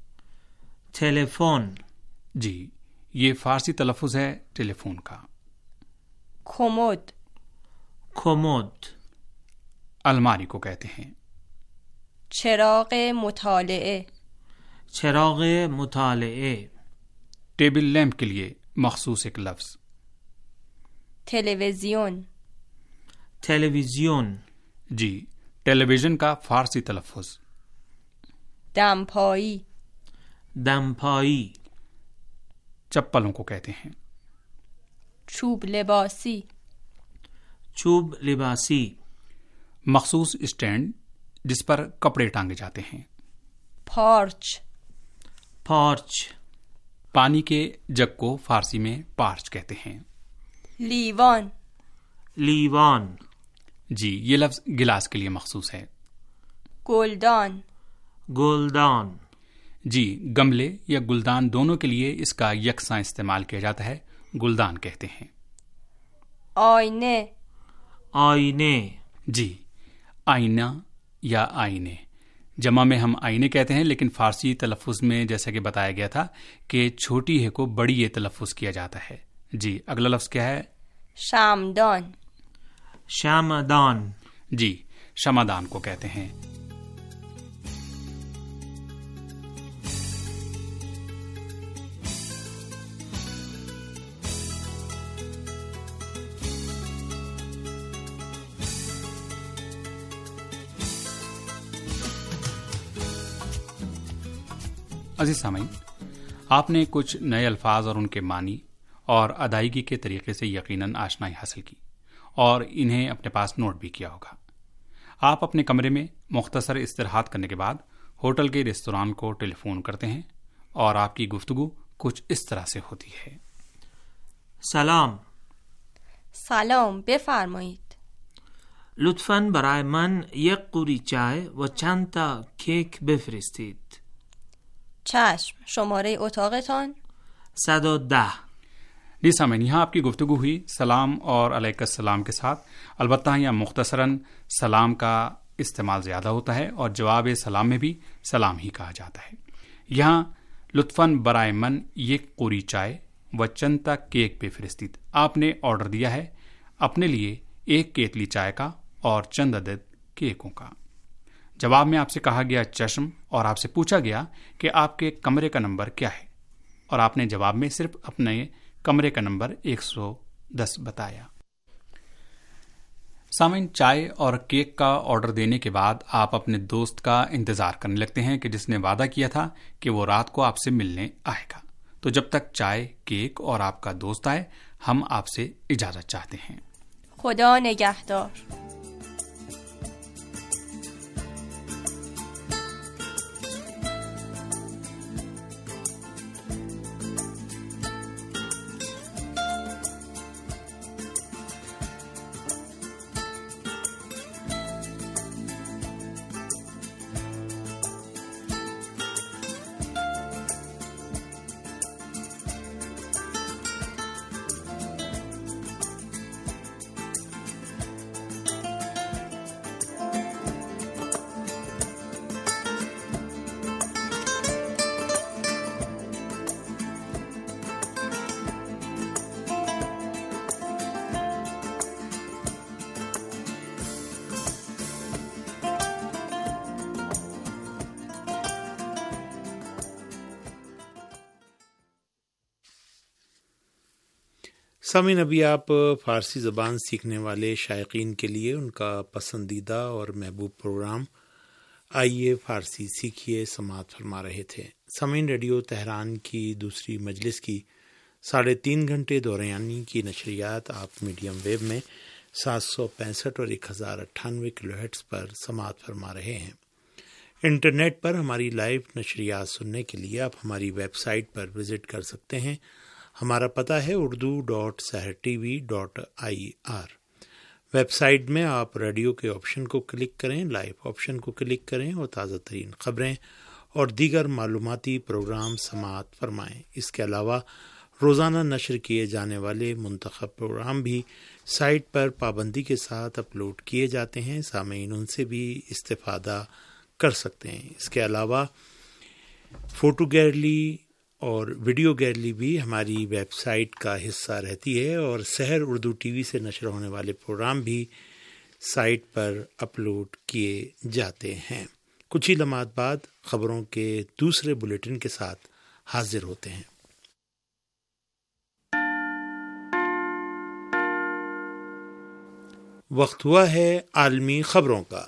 تلفن، جی یہ فارسی تلفظ ہے ٹیلی فون کا۔ کمد، کمد، الماری کو کہتے ہیں۔ چراغ مطالعه، چراغ مطالعه، ٹیبل لیمپ کے لیے مخصوص ایک لفظ۔ تلویزیون، تلویزیون، جی ٹیلی ویژن کا فارسی تلفظ۔ دمپایی، دمپایی، چپلوں کو کہتے ہیں۔ چوب لباسی، چوب لباسی، مخصوص اسٹینڈ جس پر کپڑے ٹانگے جاتے ہیں۔ پارچ، پارچ، پانی کے جگ کو فارسی میں پارچ کہتے ہیں۔ لیوان، لیوان، جی یہ لفظ گلاس کے لیے مخصوص ہے۔ گلدان، گلدان، جی گملے یا گلدان دونوں کے لیے اس کا یکساں استعمال کیا جاتا ہے، گلدان کہتے ہیں۔ آئینے، آئینے، جی آئینہ یا آئینے، جمع میں ہم آئینے کہتے ہیں، لیکن فارسی تلفظ میں جیسا کہ بتایا گیا تھا کہ چھوٹی ہے کو بڑی یہ تلفظ کیا جاتا ہے۔ جی اگلا لفظ کیا ہے؟ شمعدان، شمعدان، جی شمعدان کو کہتے ہیں۔ عزیز سامعین، آپ نے کچھ نئے الفاظ اور ان کے معنی اور ادائیگی کے طریقے سے یقیناً آشنائی حاصل کی اور انہیں اپنے پاس نوٹ بھی کیا ہوگا۔ آپ اپنے کمرے میں مختصر استراحت کرنے کے بعد ہوٹل کے ریستوران کو ٹیلی فون کرتے ہیں اور آپ کی گفتگو کچھ اس طرح سے ہوتی ہے۔ سلام، سلام، بفرمایید. لطفاً برای من یک قوری چای و چند تا کیک بفرستید. چشم. شماره اتاقتان؟ 110. جی سامعین، یہاں آپ کی گفتگو ہوئی سلام اور علیکم السلام کے ساتھ، البتہ یہاں مختصراً سلام کا استعمال زیادہ ہوتا ہے اور جواب سلام میں بھی سلام ہی کہا جاتا ہے۔ یہاں لطفاً برائے من یک قوری چائے و چنتا کیک پہ فرستید، آپ نے آرڈر دیا ہے اپنے لیے 1 کیتلی چائے کا اور چند عدد کیکوں کا۔ جواب میں آپ سے کہا گیا چشم، اور آپ سے پوچھا گیا کہ آپ کے کمرے کا نمبر کیا ہے، اور آپ نے جواب میں صرف اپنے کمرے کا نمبر 110 بتایا۔ سامعین، چائے اور کیک کا آرڈر دینے کے بعد آپ اپنے دوست کا انتظار کرنے لگتے ہیں کہ جس نے وعدہ کیا تھا کہ وہ رات کو آپ سے ملنے آئے گا۔ تو جب تک چائے، کیک اور آپ کا دوست آئے، ہم آپ سے اجازت چاہتے ہیں۔ خدا نگهدار۔ سامعین، ابھی آپ فارسی زبان سیکھنے والے شائقین کے لیے ان کا پسندیدہ اور محبوب پروگرام آئیے فارسی سیکھیے سماعت فرما رہے تھے۔ سامعین، ریڈیو تہران کی دوسری مجلس کی 3.5 گھنٹے دورانی کی نشریات آپ میڈیم ویو میں 765 اور 1098 کلو ہرٹز پر سماعت فرما رہے ہیں۔ انٹرنیٹ پر ہماری لائیو نشریات سننے کے لیے آپ ہماری ویب سائٹ پر وزٹ کر سکتے ہیں۔ ہمارا پتہ ہے urdu.sehrtv.ir۔ ویب سائٹ میں آپ ریڈیو کے آپشن کو کلک کریں، لائیو آپشن کو کلک کریں اور تازہ ترین خبریں اور دیگر معلوماتی پروگرام سماعت فرمائیں۔ اس کے علاوہ روزانہ نشر کیے جانے والے منتخب پروگرام بھی سائٹ پر پابندی کے ساتھ اپلوڈ کیے جاتے ہیں، سامعین ان سے بھی استفادہ کر سکتے ہیں۔ اس کے علاوہ فوٹو گیلری اور ویڈیو گیلری بھی ہماری ویب سائٹ کا حصہ رہتی ہے، اور سحر اردو ٹی وی سے نشر ہونے والے پروگرام بھی سائٹ پر اپلوڈ کیے جاتے ہیں۔ کچھ ہی لمحات بعد خبروں کے دوسرے بلیٹن کے ساتھ حاضر ہوتے ہیں۔ وقت ہوا ہے عالمی خبروں کا۔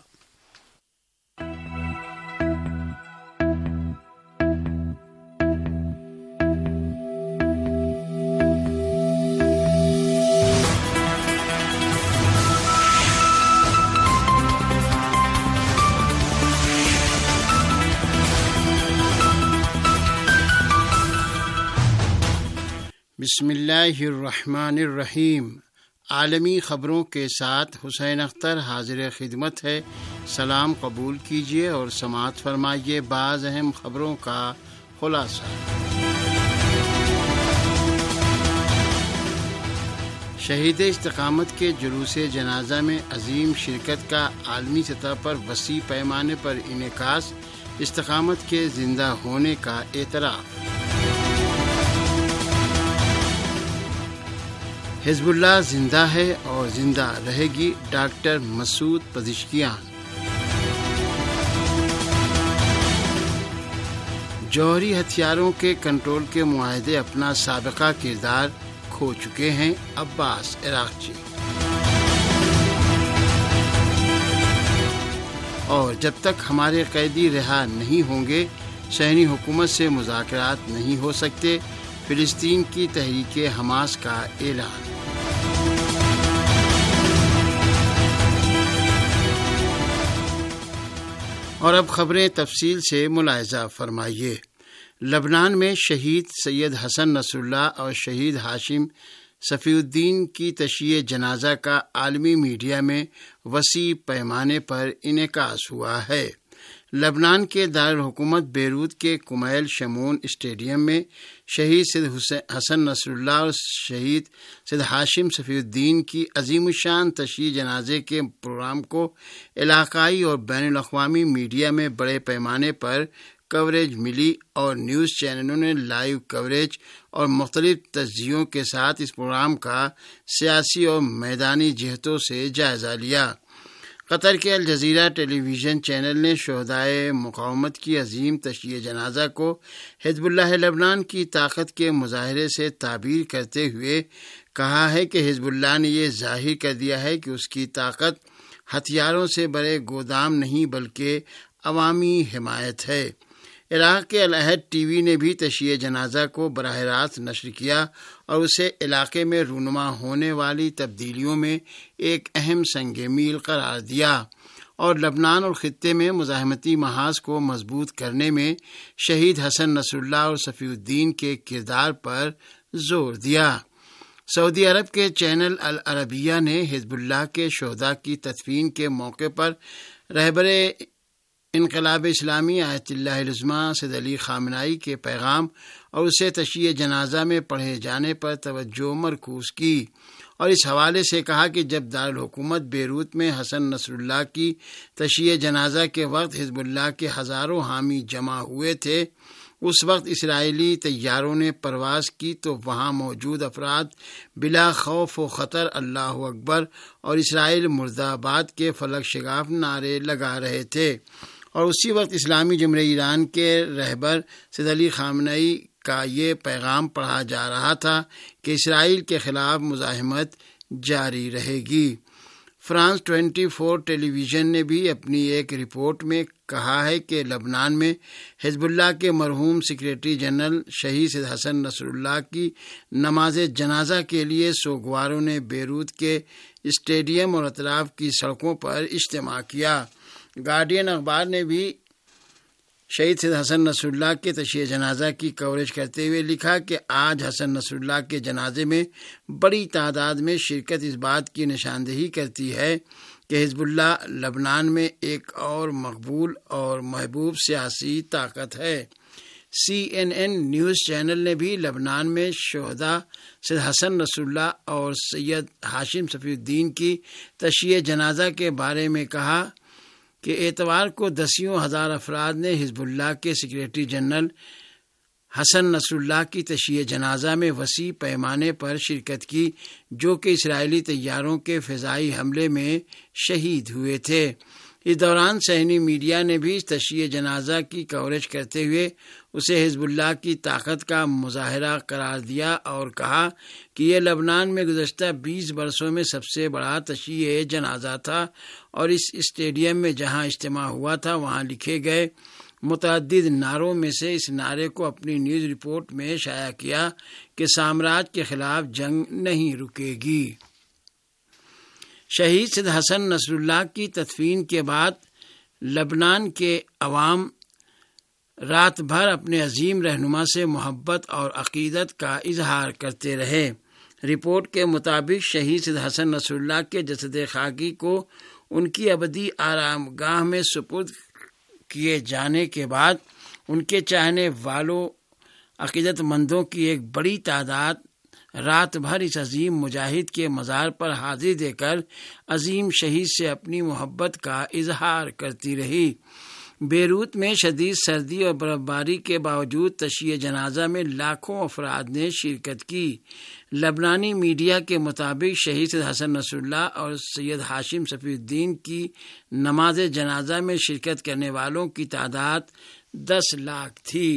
بسم اللہ الرحمن الرحیم۔ عالمی خبروں کے ساتھ حسین اختر حاضر خدمت ہے۔ سلام قبول کیجیے اور سماعت فرمائیے بعض اہم خبروں کا خلاصہ۔ شہید استقامت کے جلوس جنازہ میں عظیم شرکت کا عالمی سطح پر وسیع پیمانے پر انعکاس، استقامت کے زندہ ہونے کا اعتراف۔ حزب اللہ زندہ ہے اور زندہ رہے گی، ڈاکٹر مسعود پزشکیان۔ جوہری ہتھیاروں کے کنٹرول کے معاہدے اپنا سابقہ کردار کھو چکے ہیں، عباس عراقچی۔ اور جب تک ہمارے قیدی رہا نہیں ہوں گے، صہیونی حکومت سے مذاکرات نہیں ہو سکتے، فلسطین کی تحریک حماس کا اعلان۔ اور اب خبریں تفصیل سے ملاحظہ فرمائیے۔ لبنان میں شہید سید حسن نصراللہ اور شہید ہاشم صفی الدین کی تشییع جنازہ کا عالمی میڈیا میں وسیع پیمانے پر انعکاس ہوا ہے۔ لبنان کے دارالحکومت بیروت کے کمیل شمون اسٹیڈیم میں شہید سید حسن نصر اللہ اور شہید سید ہاشم صفی الدین کی عظیم الشان تشییع جنازے کے پروگرام کو علاقائی اور بین الاقوامی میڈیا میں بڑے پیمانے پر کوریج ملی اور نیوز چینلوں نے لائیو کوریج اور مختلف تجزیوں کے ساتھ اس پروگرام کا سیاسی اور میدانی جہتوں سے جائزہ لیا۔ قطر کے الجزیرہ ٹیلی ویژن چینل نے شہدائے مقاومت کی عظیم تشییع جنازہ کو حزب اللہ لبنان کی طاقت کے مظاہرے سے تعبیر کرتے ہوئے کہا ہے کہ حزب اللہ نے یہ ظاہر کر دیا ہے کہ اس کی طاقت ہتھیاروں سے بڑے گودام نہیں بلکہ عوامی حمایت ہے۔ عراق کے العہد ٹی وی نے بھی تشییع جنازہ کو براہ راست نشر کیا اور اسے علاقے میں رونما ہونے والی تبدیلیوں میں ایک اہم سنگ میل قرار دیا اور لبنان اور خطے میں مزاحمتی محاذ کو مضبوط کرنے میں شہید حسن نصر اللہ اور صفی الدین کے کردار پر زور دیا۔ سعودی عرب کے چینل العربیہ نے حزب اللہ کے شہداء کی تدفین کے موقع پر رہبر انقلاب اسلامی آیت اللہ العظمیٰ سید علی خامنہئی کے پیغام اور اسے تشییع جنازہ میں پڑھے جانے پر توجہ مرکوز کی اور اس حوالے سے کہا کہ جب دارالحکومت بیروت میں حسن نصر اللہ کی تشییع جنازہ کے وقت حزب اللہ کے ہزاروں حامی جمع ہوئے تھے، اس وقت اسرائیلی طیاروں نے پرواز کی تو وہاں موجود افراد بلا خوف و خطر اللہ اکبر اور اسرائیل مرد آباد کے فلک شگاف نعرے لگا رہے تھے، اور اسی وقت اسلامی جمہوریہ ایران کے رہبر سید علی خامنہئی کا یہ پیغام پڑھا جا رہا تھا کہ اسرائیل کے خلاف مزاحمت جاری رہے گی۔ فرانس 24 ٹیلی ویژن نے بھی اپنی ایک رپورٹ میں کہا ہے کہ لبنان میں حزب اللہ کے مرحوم سیکریٹری جنرل شہید سید حسن نصر اللہ کی نماز جنازہ کے لیے سوگواروں نے بیروت کے اسٹیڈیم اور اطراف کی سڑکوں پر اجتماع کیا۔ گارڈین اخبار نے بھی شہید سید حسن نصر اللہ کے تشییع جنازہ کی کوریج کرتے ہوئے لکھا کہ آج حسن نصر اللہ کے جنازے میں بڑی تعداد میں شرکت اس بات کی نشاندہی کرتی ہے کہ حزب اللہ لبنان میں ایک اور مقبول اور محبوب سیاسی طاقت ہے۔ CNN نیوز چینل نے بھی لبنان میں شہداء سید حسن نصر اللہ اور سید ہاشم صفی الدین کی تشییع جنازہ کے بارے میں کہا کہ اتوار کو دسیوں ہزار افراد نے حزب اللہ کے سیکریٹری جنرل حسن نصر اللہ کی تشییع جنازہ میں وسیع پیمانے پر شرکت کی، جو کہ اسرائیلی طیاروں کے فضائی حملے میں شہید ہوئے تھے۔ اس دوران صہیونی میڈیا نے بھی تشییع جنازہ کی کوریج کرتے ہوئے اسے حزب اللہ کی طاقت کا مظاہرہ قرار دیا اور کہا کہ یہ لبنان میں گزشتہ 20 برسوں میں سب سے بڑا تشییع جنازہ تھا، اور اس اسٹیڈیم میں جہاں اجتماع ہوا تھا وہاں لکھے گئے متعدد نعروں میں سے اس نعرے کو اپنی نیوز رپورٹ میں شائع کیا کہ سامراج کے خلاف جنگ نہیں رکے گی۔ شہید سید حسن نصر اللہ کی تدفین کے بعد لبنان کے عوام رات بھر اپنے عظیم رہنما سے محبت اور عقیدت کا اظہار کرتے رہے۔ رپورٹ کے مطابق شہید سید حسن نصر اللہ کے جسد خاکی کو ان کی ابدی آرام گاہ میں سپرد کیے جانے کے بعد ان کے چاہنے والوں عقیدت مندوں کی ایک بڑی تعداد رات بھر اس عظیم مجاہد کے مزار پر حاضری دے کر عظیم شہید سے اپنی محبت کا اظہار کرتی رہی۔ بیروت میں شدید سردی اور برف باری کے باوجود تشییع جنازہ میں لاکھوں افراد نے شرکت کی۔ لبنانی میڈیا کے مطابق شہید سید حسن نصر اللہ اور سید ہاشم صفی الدین کی نماز جنازہ میں شرکت کرنے والوں کی تعداد 10 لاکھ تھی۔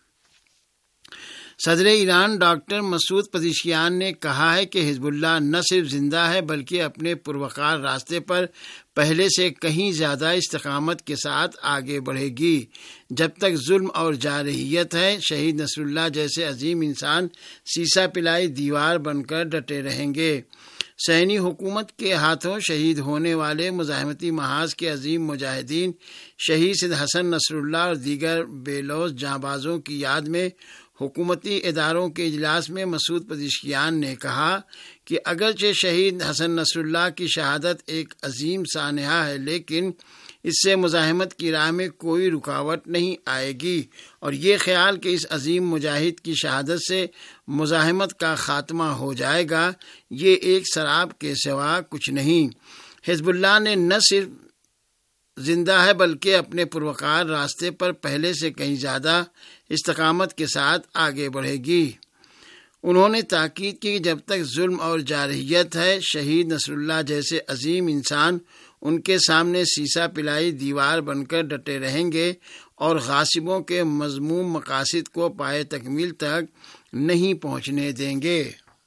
صدر ایران ڈاکٹر مسعود پزیشکیان نے کہا ہے کہ حزب اللہ نہ صرف زندہ ہے بلکہ اپنے پروقار راستے پر پہلے سے کہیں زیادہ استقامت کے ساتھ آگے بڑھے گی۔ جب تک ظلم اور جارحیت ہے، شہید نصر اللہ جیسے عظیم انسان سیسا پلائی دیوار بن کر ڈٹے رہیں گے۔ صہیونی حکومت کے ہاتھوں شہید ہونے والے مزاحمتی محاذ کے عظیم مجاہدین شہید سید حسن نصر اللہ اور دیگر بے لوث جانبازوں کی یاد میں حکومتی اداروں کے اجلاس میں مسعود پزیشکیان نے کہا کہ اگرچہ شہید حسن نصر اللہ کی شہادت ایک عظیم سانحہ ہے، لیکن اس سے مزاحمت کی راہ میں کوئی رکاوٹ نہیں آئے گی، اور یہ خیال کہ اس عظیم مجاہد کی شہادت سے مزاحمت کا خاتمہ ہو جائے گا، یہ ایک سراب کے سوا کچھ نہیں۔ حزب اللہ نے نہ صرف زندہ ہے بلکہ اپنے پروقار راستے پر پہلے سے کہیں زیادہ استقامت کے ساتھ آگے بڑھے گی۔ انہوں نے تاکید کی کہ جب تک ظلم اور جارحیت ہے، شہید نصر اللہ جیسے عظیم انسان ان کے سامنے سیسا پلائی دیوار بن کر ڈٹے رہیں گے اور غاصبوں کے مذموم مقاصد کو پائے تکمیل تک نہیں پہنچنے دیں گے۔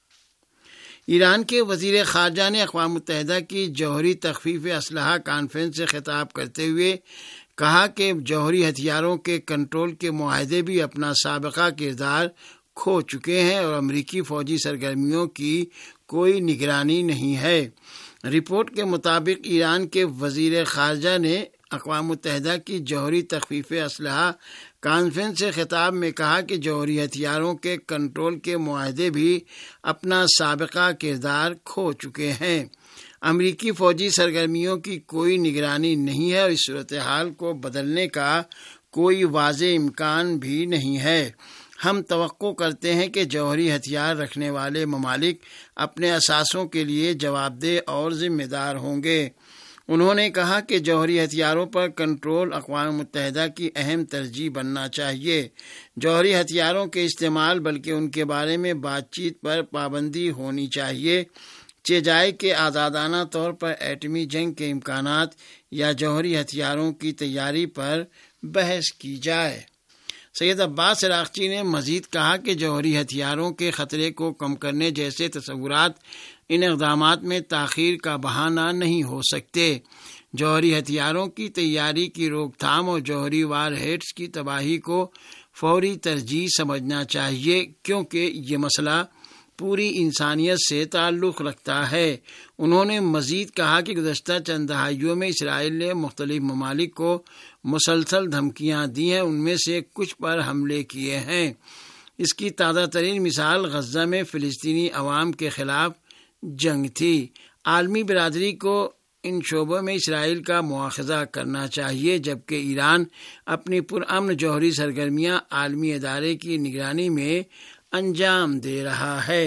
ایران کے وزیر خارجہ نے اقوام متحدہ کی جوہری تخفیف اسلحہ کانفرنس سے خطاب کرتے ہوئے کہا کہ جوہری ہتھیاروں کے کنٹرول کے معاہدے بھی اپنا سابقہ کردار کھو چکے ہیں اور امریکی فوجی سرگرمیوں کی کوئی نگرانی نہیں ہے۔ رپورٹ کے مطابق ایران کے وزیر خارجہ نے اقوام متحدہ کی جوہری تخفیف اسلحہ کانفرنس سے خطاب میں کہا کہ جوہری ہتھیاروں کے کنٹرول کے معاہدے بھی اپنا سابقہ کردار کھو چکے ہیں۔ امریکی فوجی سرگرمیوں کی کوئی نگرانی نہیں ہے اور اس صورتحال کو بدلنے کا کوئی واضح امکان بھی نہیں ہے۔ ہم توقع کرتے ہیں کہ جوہری ہتھیار رکھنے والے ممالک اپنے اثاثوں کے لیے جواب دہ اور ذمہ دار ہوں گے۔ انہوں نے کہا کہ جوہری ہتھیاروں پر کنٹرول اقوام متحدہ کی اہم ترجیح بننا چاہیے۔ جوہری ہتھیاروں کے استعمال بلکہ ان کے بارے میں بات چیت پر پابندی ہونی چاہیے، چہ جائے کہ آزادانہ طور پر ایٹمی جنگ کے امکانات یا جوہری ہتھیاروں کی تیاری پر بحث کی جائے۔ سید عباس عراقچی نے مزید کہا کہ جوہری ہتھیاروں کے خطرے کو کم کرنے جیسے تصورات ان اقدامات میں تاخیر کا بہانہ نہیں ہو سکتے۔ جوہری ہتھیاروں کی تیاری کی روک تھام اور جوہری وار ہیڈز کی تباہی کو فوری ترجیح سمجھنا چاہیے، کیونکہ یہ مسئلہ پوری انسانیت سے تعلق رکھتا ہے۔ انہوں نے مزید کہا کہ گزشتہ چند دہائیوں میں اسرائیل نے مختلف ممالک کو مسلسل دھمکیاں دی ہیں، ان میں سے کچھ پر حملے کیے ہیں۔ اس کی تازہ ترین مثال غزہ میں فلسطینی عوام کے خلاف جنگ تھی۔ عالمی برادری کو ان شعبوں میں اسرائیل کا مواخذہ کرنا چاہیے، جبکہ ایران اپنی پرامن جوہری سرگرمیاں عالمی ادارے کی نگرانی میں انجام دے رہا ہے۔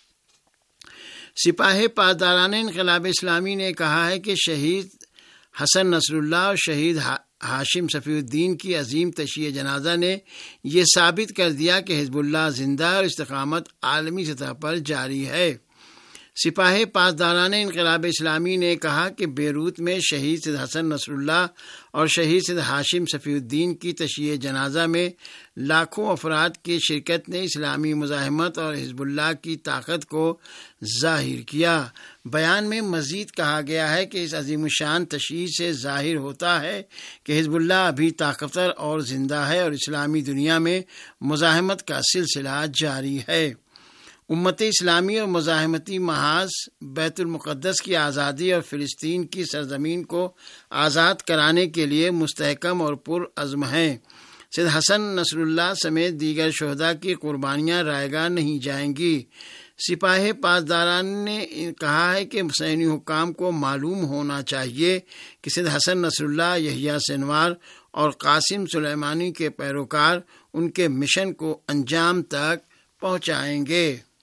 سپاہ پاسداران انقلاب اسلامی نے کہا ہے کہ شہید حسن نصر اللہ اور شہید ہاشم صفی الدین کی عظیم تشییع جنازہ نے یہ ثابت کر دیا کہ حزب اللہ زندہ اور استقامت عالمی سطح پر جاری ہے۔ سپاہ پاسداران انقلاب اسلامی نے کہا کہ بیروت میں شہید سید حسن نصر اللہ اور شہید سید ہاشم صفی الدین کی تشییع جنازہ میں لاکھوں افراد کی شرکت نے اسلامی مزاحمت اور حزب اللہ کی طاقت کو ظاہر کیا۔ بیان میں مزید کہا گیا ہے کہ اس عظیم الشان تشییع سے ظاہر ہوتا ہے کہ حزب اللہ ابھی طاقتور اور زندہ ہے اور اسلامی دنیا میں مزاحمت کا سلسلہ جاری ہے۔ امت اسلامی اور مزاحمتی محاذ بیت المقدس کی آزادی اور فلسطین کی سرزمین کو آزاد کرانے کے لیے مستحکم اور پرعزم ہیں۔ سید حسن نصر اللہ سمیت دیگر شہداء کی قربانیاں رائے گاہ نہیں جائیں گی۔ سپاہ پاسداران نے کہا ہے کہ حسینی حکام کو معلوم ہونا چاہیے کہ سید حسن نصر اللہ، یحییٰ سنوار اور قاسم سلیمانی کے پیروکار ان کے مشن کو انجام تک پہنچائیں گے۔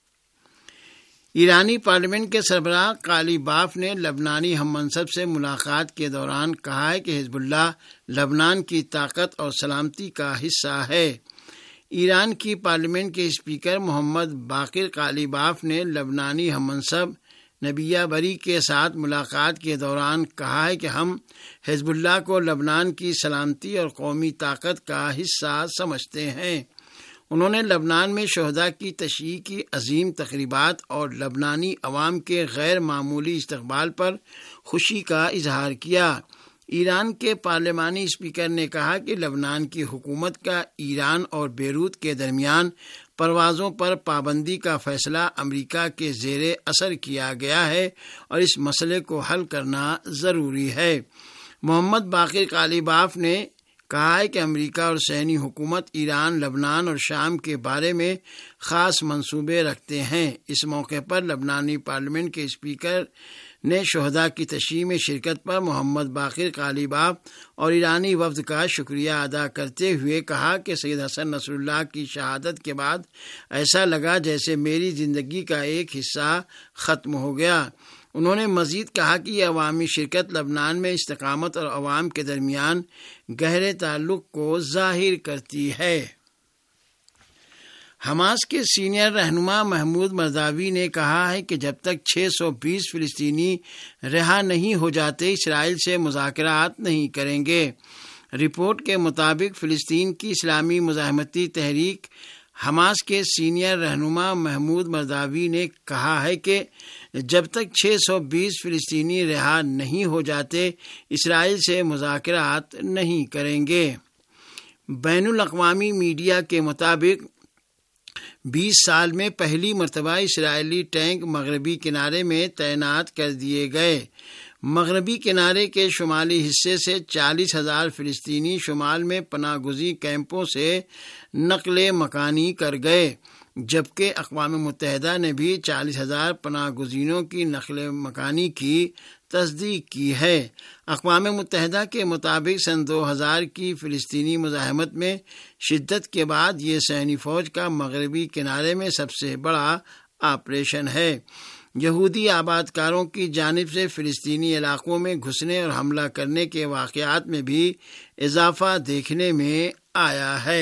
ایرانی پارلیمنٹ کے سربراہ قالیباف نے لبنانی ہم منصب سے ملاقات کے دوران کہا ہے کہ حزب اللہ لبنان کی طاقت اور سلامتی کا حصہ ہے۔ ایران کی پارلیمنٹ کے اسپیکر محمد باقر قالیباف نے لبنانی ہم منصب نبیہ بری کے ساتھ ملاقات کے دوران کہا ہے کہ ہم حزب اللہ کو لبنان کی سلامتی اور قومی طاقت کا حصہ سمجھتے ہیں۔ انہوں نے لبنان میں شہداء کی تشییع کی عظیم تقریبات اور لبنانی عوام کے غیر معمولی استقبال پر خوشی کا اظہار کیا۔ ایران کے پارلیمانی اسپیکر نے کہا کہ لبنان کی حکومت کا ایران اور بیروت کے درمیان پروازوں پر پابندی کا فیصلہ امریکہ کے زیر اثر کیا گیا ہے اور اس مسئلے کو حل کرنا ضروری ہے۔ محمد باقر قالیباف نے کہا ہے کہ امریکہ اور صہیونی حکومت ایران، لبنان اور شام کے بارے میں خاص منصوبے رکھتے ہیں۔ اس موقع پر لبنانی پارلیمنٹ کے اسپیکر نے شہداء کی تشییع میں شرکت پر محمد باقر قالیباف اور ایرانی وفد کا شکریہ ادا کرتے ہوئے کہا کہ سید حسن نصر اللہ کی شہادت کے بعد ایسا لگا جیسے میری زندگی کا ایک حصہ ختم ہو گیا۔ انہوں نے مزید کہا کہ یہ عوامی شرکت لبنان میں استقامت اور عوام کے درمیان گہرے تعلق کو ظاہر کرتی ہے۔ حماس کے سینئر رہنما محمود مرداوی نے کہا ہے کہ جب تک 620 فلسطینی رہا نہیں ہو جاتے اسرائیل سے مذاکرات نہیں کریں گے۔ رپورٹ کے مطابق فلسطین کی اسلامی مزاحمتی تحریک حماس کے سینئر رہنما محمود مرداوی نے کہا ہے کہ جب تک 620 فلسطینی رہا نہیں ہو جاتے اسرائیل سے مذاکرات نہیں کریں گے۔ بین الاقوامی میڈیا کے مطابق 20 سال میں پہلی مرتبہ اسرائیلی ٹینک مغربی کنارے میں تعینات کر دیے گئے۔ مغربی کنارے کے شمالی حصے سے 40,000 فلسطینی شمال میں پناہ گزین کیمپوں سے نقل مکانی کر گئے، جبکہ اقوام متحدہ نے بھی 40,000 پناہ گزینوں کی نقل مکانی کی تصدیق کی ہے۔ اقوام متحدہ کے مطابق سن 2000 کی فلسطینی مزاحمت میں شدت کے بعد یہ صہیونی فوج کا مغربی کنارے میں سب سے بڑا آپریشن ہے۔ یہودی آباد کاروں کی جانب سے فلسطینی علاقوں میں گھسنے اور حملہ کرنے کے واقعات میں بھی اضافہ دیکھنے میں آیا ہے۔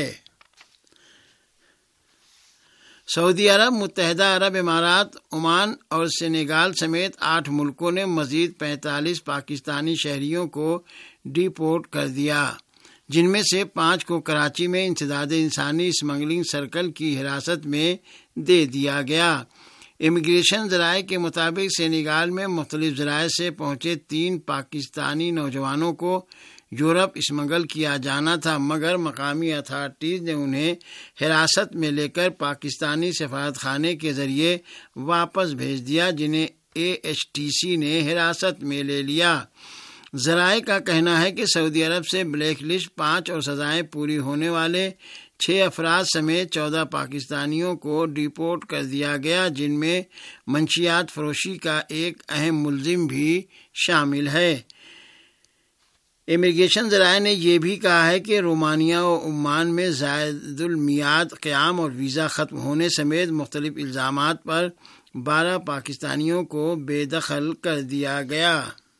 سعودی عرب، متحدہ عرب امارات، عمان اور سینیگال سمیت 8 ملکوں نے مزید 45 پاکستانی شہریوں کو ڈیپورٹ کر دیا، جن میں سے 5 کو کراچی میں انسداد انسانی اسمگلنگ سرکل کی حراست میں دے دیا گیا۔ امیگریشن ذرائع کے مطابق سینیگال میں مختلف ذرائع سے پہنچے 3 پاکستانی نوجوانوں کو یورپ اسمگل کیا جانا تھا، مگر مقامی اتھارٹیز نے انہیں حراست میں لے کر پاکستانی سفارت خانے کے ذریعے واپس بھیج دیا، جنہیں AHTC نے حراست میں لے لیا۔ ذرائع کا کہنا ہے کہ سعودی عرب سے بلیک لسٹ 5 اور سزائیں پوری ہونے والے 6 افراد سمیت 14 پاکستانیوں کو ڈیپورٹ کر دیا گیا، جن میں منشیات فروشی کا ایک اہم ملزم بھی شامل ہے۔ امیگریشن ذرائع نے یہ بھی کہا ہے کہ رومانیہ و عمان میں زائد المیعاد قیام اور ویزا ختم ہونے سمیت مختلف الزامات پر 12 پاکستانیوں کو بے دخل کر دیا گیا۔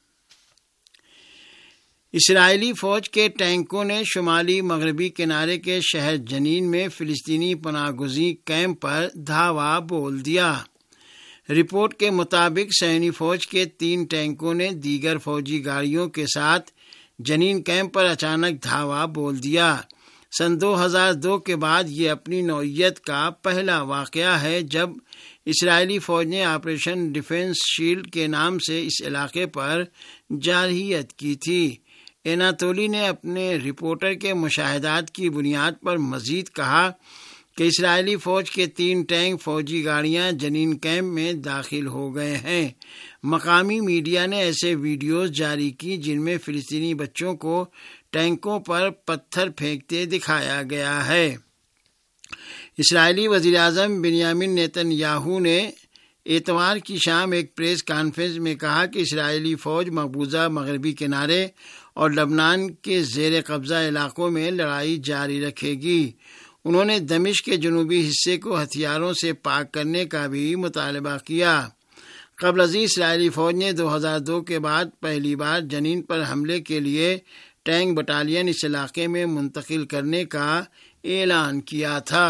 اسرائیلی فوج کے ٹینکوں نے شمالی مغربی کنارے کے شہر جنین میں فلسطینی پناہ گزین کیمپ پر دھاوا بول دیا۔ رپورٹ کے مطابق صہیونی فوج کے 3 ٹینکوں نے دیگر فوجی گاڑیوں کے ساتھ جنین کیمپ پر اچانک دھاوا بول دیا۔ سن 2002 کے بعد یہ اپنی نوعیت کا پہلا واقعہ ہے جب اسرائیلی فوج نے آپریشن ڈیفنس شیلڈ کے نام سے اس علاقے پر جارحیت کی تھی۔ ایناتولی نے اپنے رپورٹر کے مشاہدات کی بنیاد پر مزید کہا کہ اسرائیلی فوج کے 3 ٹینک فوجی گاڑیاں جنین کیمپ میں داخل ہو گئے ہیں۔ مقامی میڈیا نے ایسے ویڈیوز جاری کی جن میں فلسطینی بچوں کو ٹینکوں پر پتھر پھینکتے دکھایا گیا ہے۔ اسرائیلی وزیر اعظم بنیامین نیتن یاہو نے اتوار کی شام ایک پریس کانفرنس میں کہا کہ اسرائیلی فوج مقبوضہ مغربی کنارے اور لبنان کے زیر قبضہ علاقوں میں لڑائی جاری رکھے گی۔ انہوں نے دمشق کے جنوبی حصے کو ہتھیاروں سے پاک کرنے کا بھی مطالبہ کیا۔ قبل ازیں اسرائیلی فوج نے 2002 کے بعد پہلی بار جنین پر حملے کے لیے ٹینک بٹالین اس علاقے میں منتقل کرنے کا اعلان کیا تھا۔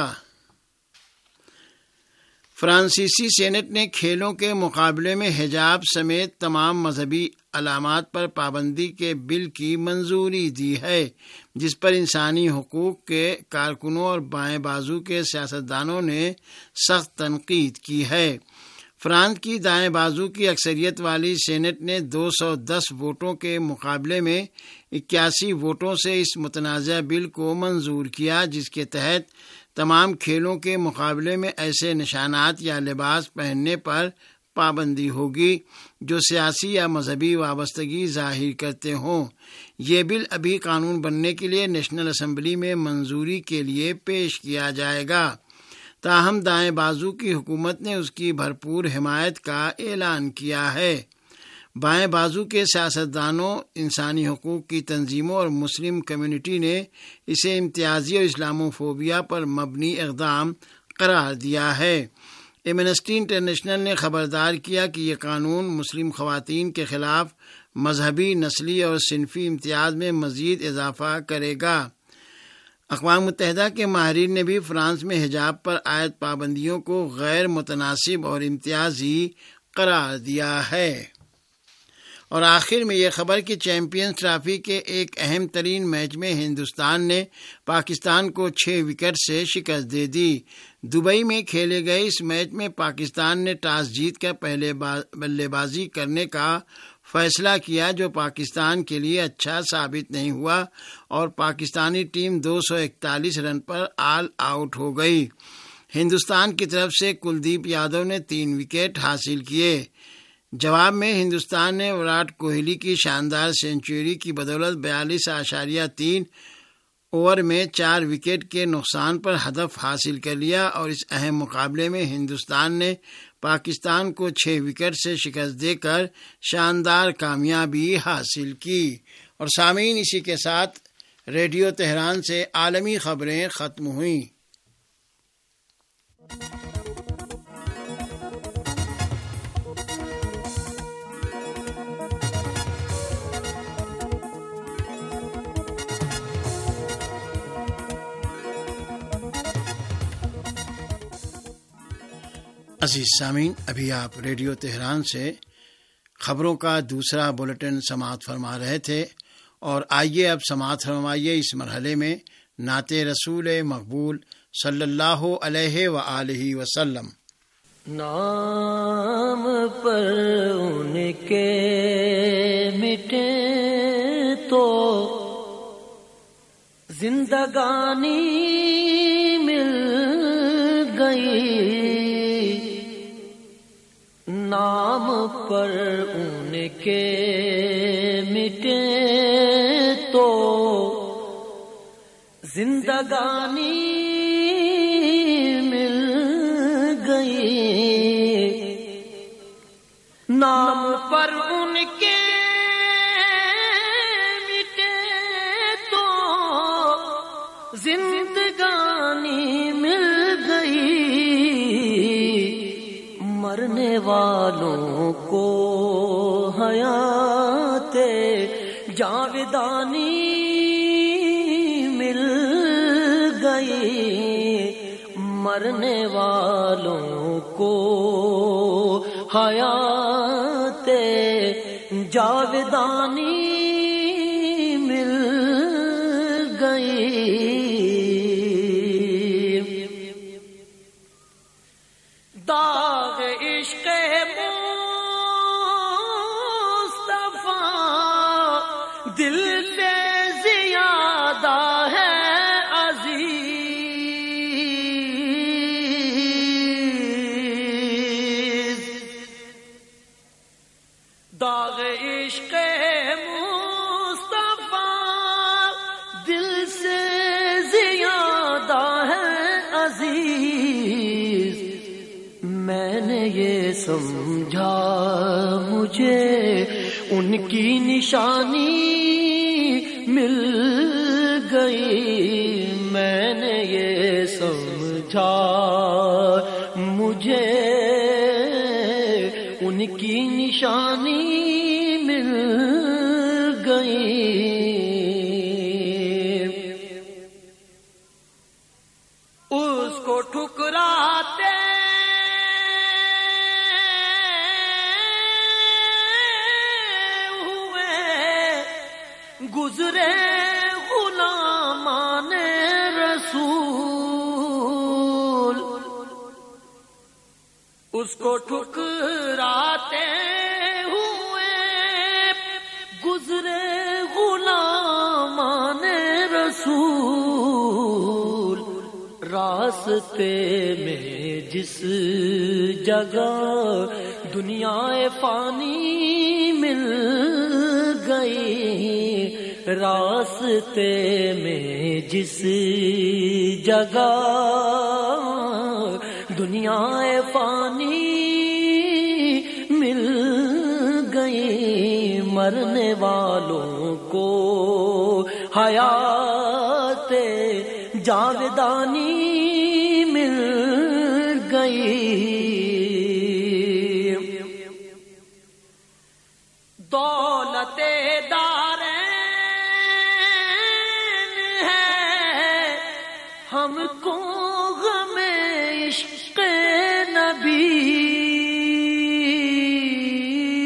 فرانسیسی سینٹ نے کھیلوں کے مقابلے میں حجاب سمیت تمام مذہبی علامات پر پابندی کے بل کی منظوری دی ہے، جس پر انسانی حقوق کے کارکنوں اور بائیں بازو کے سیاستدانوں نے سخت تنقید کی ہے۔ فرانس کی دائیں بازو کی اکثریت والی سینٹ نے 210 ووٹوں کے مقابلے میں 81 ووٹوں سے اس متنازع بل کو منظور کیا، جس کے تحت تمام کھیلوں کے مقابلے میں ایسے نشانات یا لباس پہننے پر پابندی ہوگی جو سیاسی یا مذہبی وابستگی ظاہر کرتے ہوں۔ یہ بل ابھی قانون بننے کے لیے نیشنل اسمبلی میں منظوری کے لیے پیش کیا جائے گا، تاہم دائیں بازو کی حکومت نے اس کی بھرپور حمایت کا اعلان کیا ہے۔ بائیں بازو کے سیاستدانوں، انسانی حقوق کی تنظیموں اور مسلم کمیونٹی نے اسے امتیازی اور اسلاموفوبیا پر مبنی اقدام قرار دیا ہے۔ ایمنسٹی انٹرنیشنل نے خبردار کیا کہ یہ قانون مسلم خواتین کے خلاف مذہبی، نسلی اور صنفی امتیاز میں مزید اضافہ کرے گا۔ اقوام متحدہ کے ماہرین نے بھی فرانس میں حجاب پر عائد پابندیوں کو غیر متناسب اور امتیازی قرار دیا ہے۔ اور آخر میں یہ خبر کہ چیمپئنز ٹرافی کے ایک اہم ترین میچ میں ہندوستان نے پاکستان کو 6 وکٹ سے شکست دے دی۔ دبئی میں کھیلے گئے اس میچ میں پاکستان نے ٹاس جیت کر پہلے بلے بازی کرنے کا فیصلہ کیا، جو پاکستان کے لیے اچھا ثابت نہیں ہوا اور پاکستانی ٹیم 241 رن پر آل آؤٹ ہو گئی۔ ہندوستان کی طرف سے کلدیپ یادو نے 3 وکٹ حاصل کیے۔ جواب میں ہندوستان نے وراٹ کوہلی کی شاندار سنچری کی بدولت 42.3 اوور میں 4 وکٹ کے نقصان پر ہدف حاصل کر لیا، اور اس اہم مقابلے میں ہندوستان نے پاکستان کو 6 وکٹ سے شکست دے کر شاندار کامیابی حاصل کی۔ اور سامعین، اسی کے ساتھ ریڈیو تہران سے عالمی خبریں ختم ہوئیں۔ عزیز سامعین، ابھی آپ ریڈیو تہران سے خبروں کا دوسرا بلیٹن سماعت فرما رہے تھے، اور آئیے اب سماعت فرمائیے اس مرحلے میں نعت رسول مقبول صلی اللہ علیہ وآلہ وسلم۔ نام پر ان کے مٹے تو زندگانی مل گئی، نام پر ان کے مٹے تو زندگانی مل گئی، نام پر ان کے مٹے تو زندگانی مل گئی، مرنے والوں کو حیات جاودانی مل گئی، مرنے والوں کو حیات جاودانی مل گئی۔ داغ عشق مصطفیٰ دل سے زیادہ ہے عزیز، داغ عشق مصطفیٰ دل سے زیادہ ہے عزیز، میں نے یہ سمجھا مجھے ان کی نشانی مل گئی، میں نے یہ سمجھا مجھے ان کی نشانی مل گئی۔ اس کو ٹھکراتے گزرے غلامان رسول، اس کو ٹھکراتے ہوئے گزرے غلامان رسول، راستے میں جس جگہ دنیا فانی مل گئی راستے میں جس جگہ، دنیا فانی مل گئی، مرنے والوں کو حیات جاودانی مل گئی۔ دولت دارین ہے ہم کو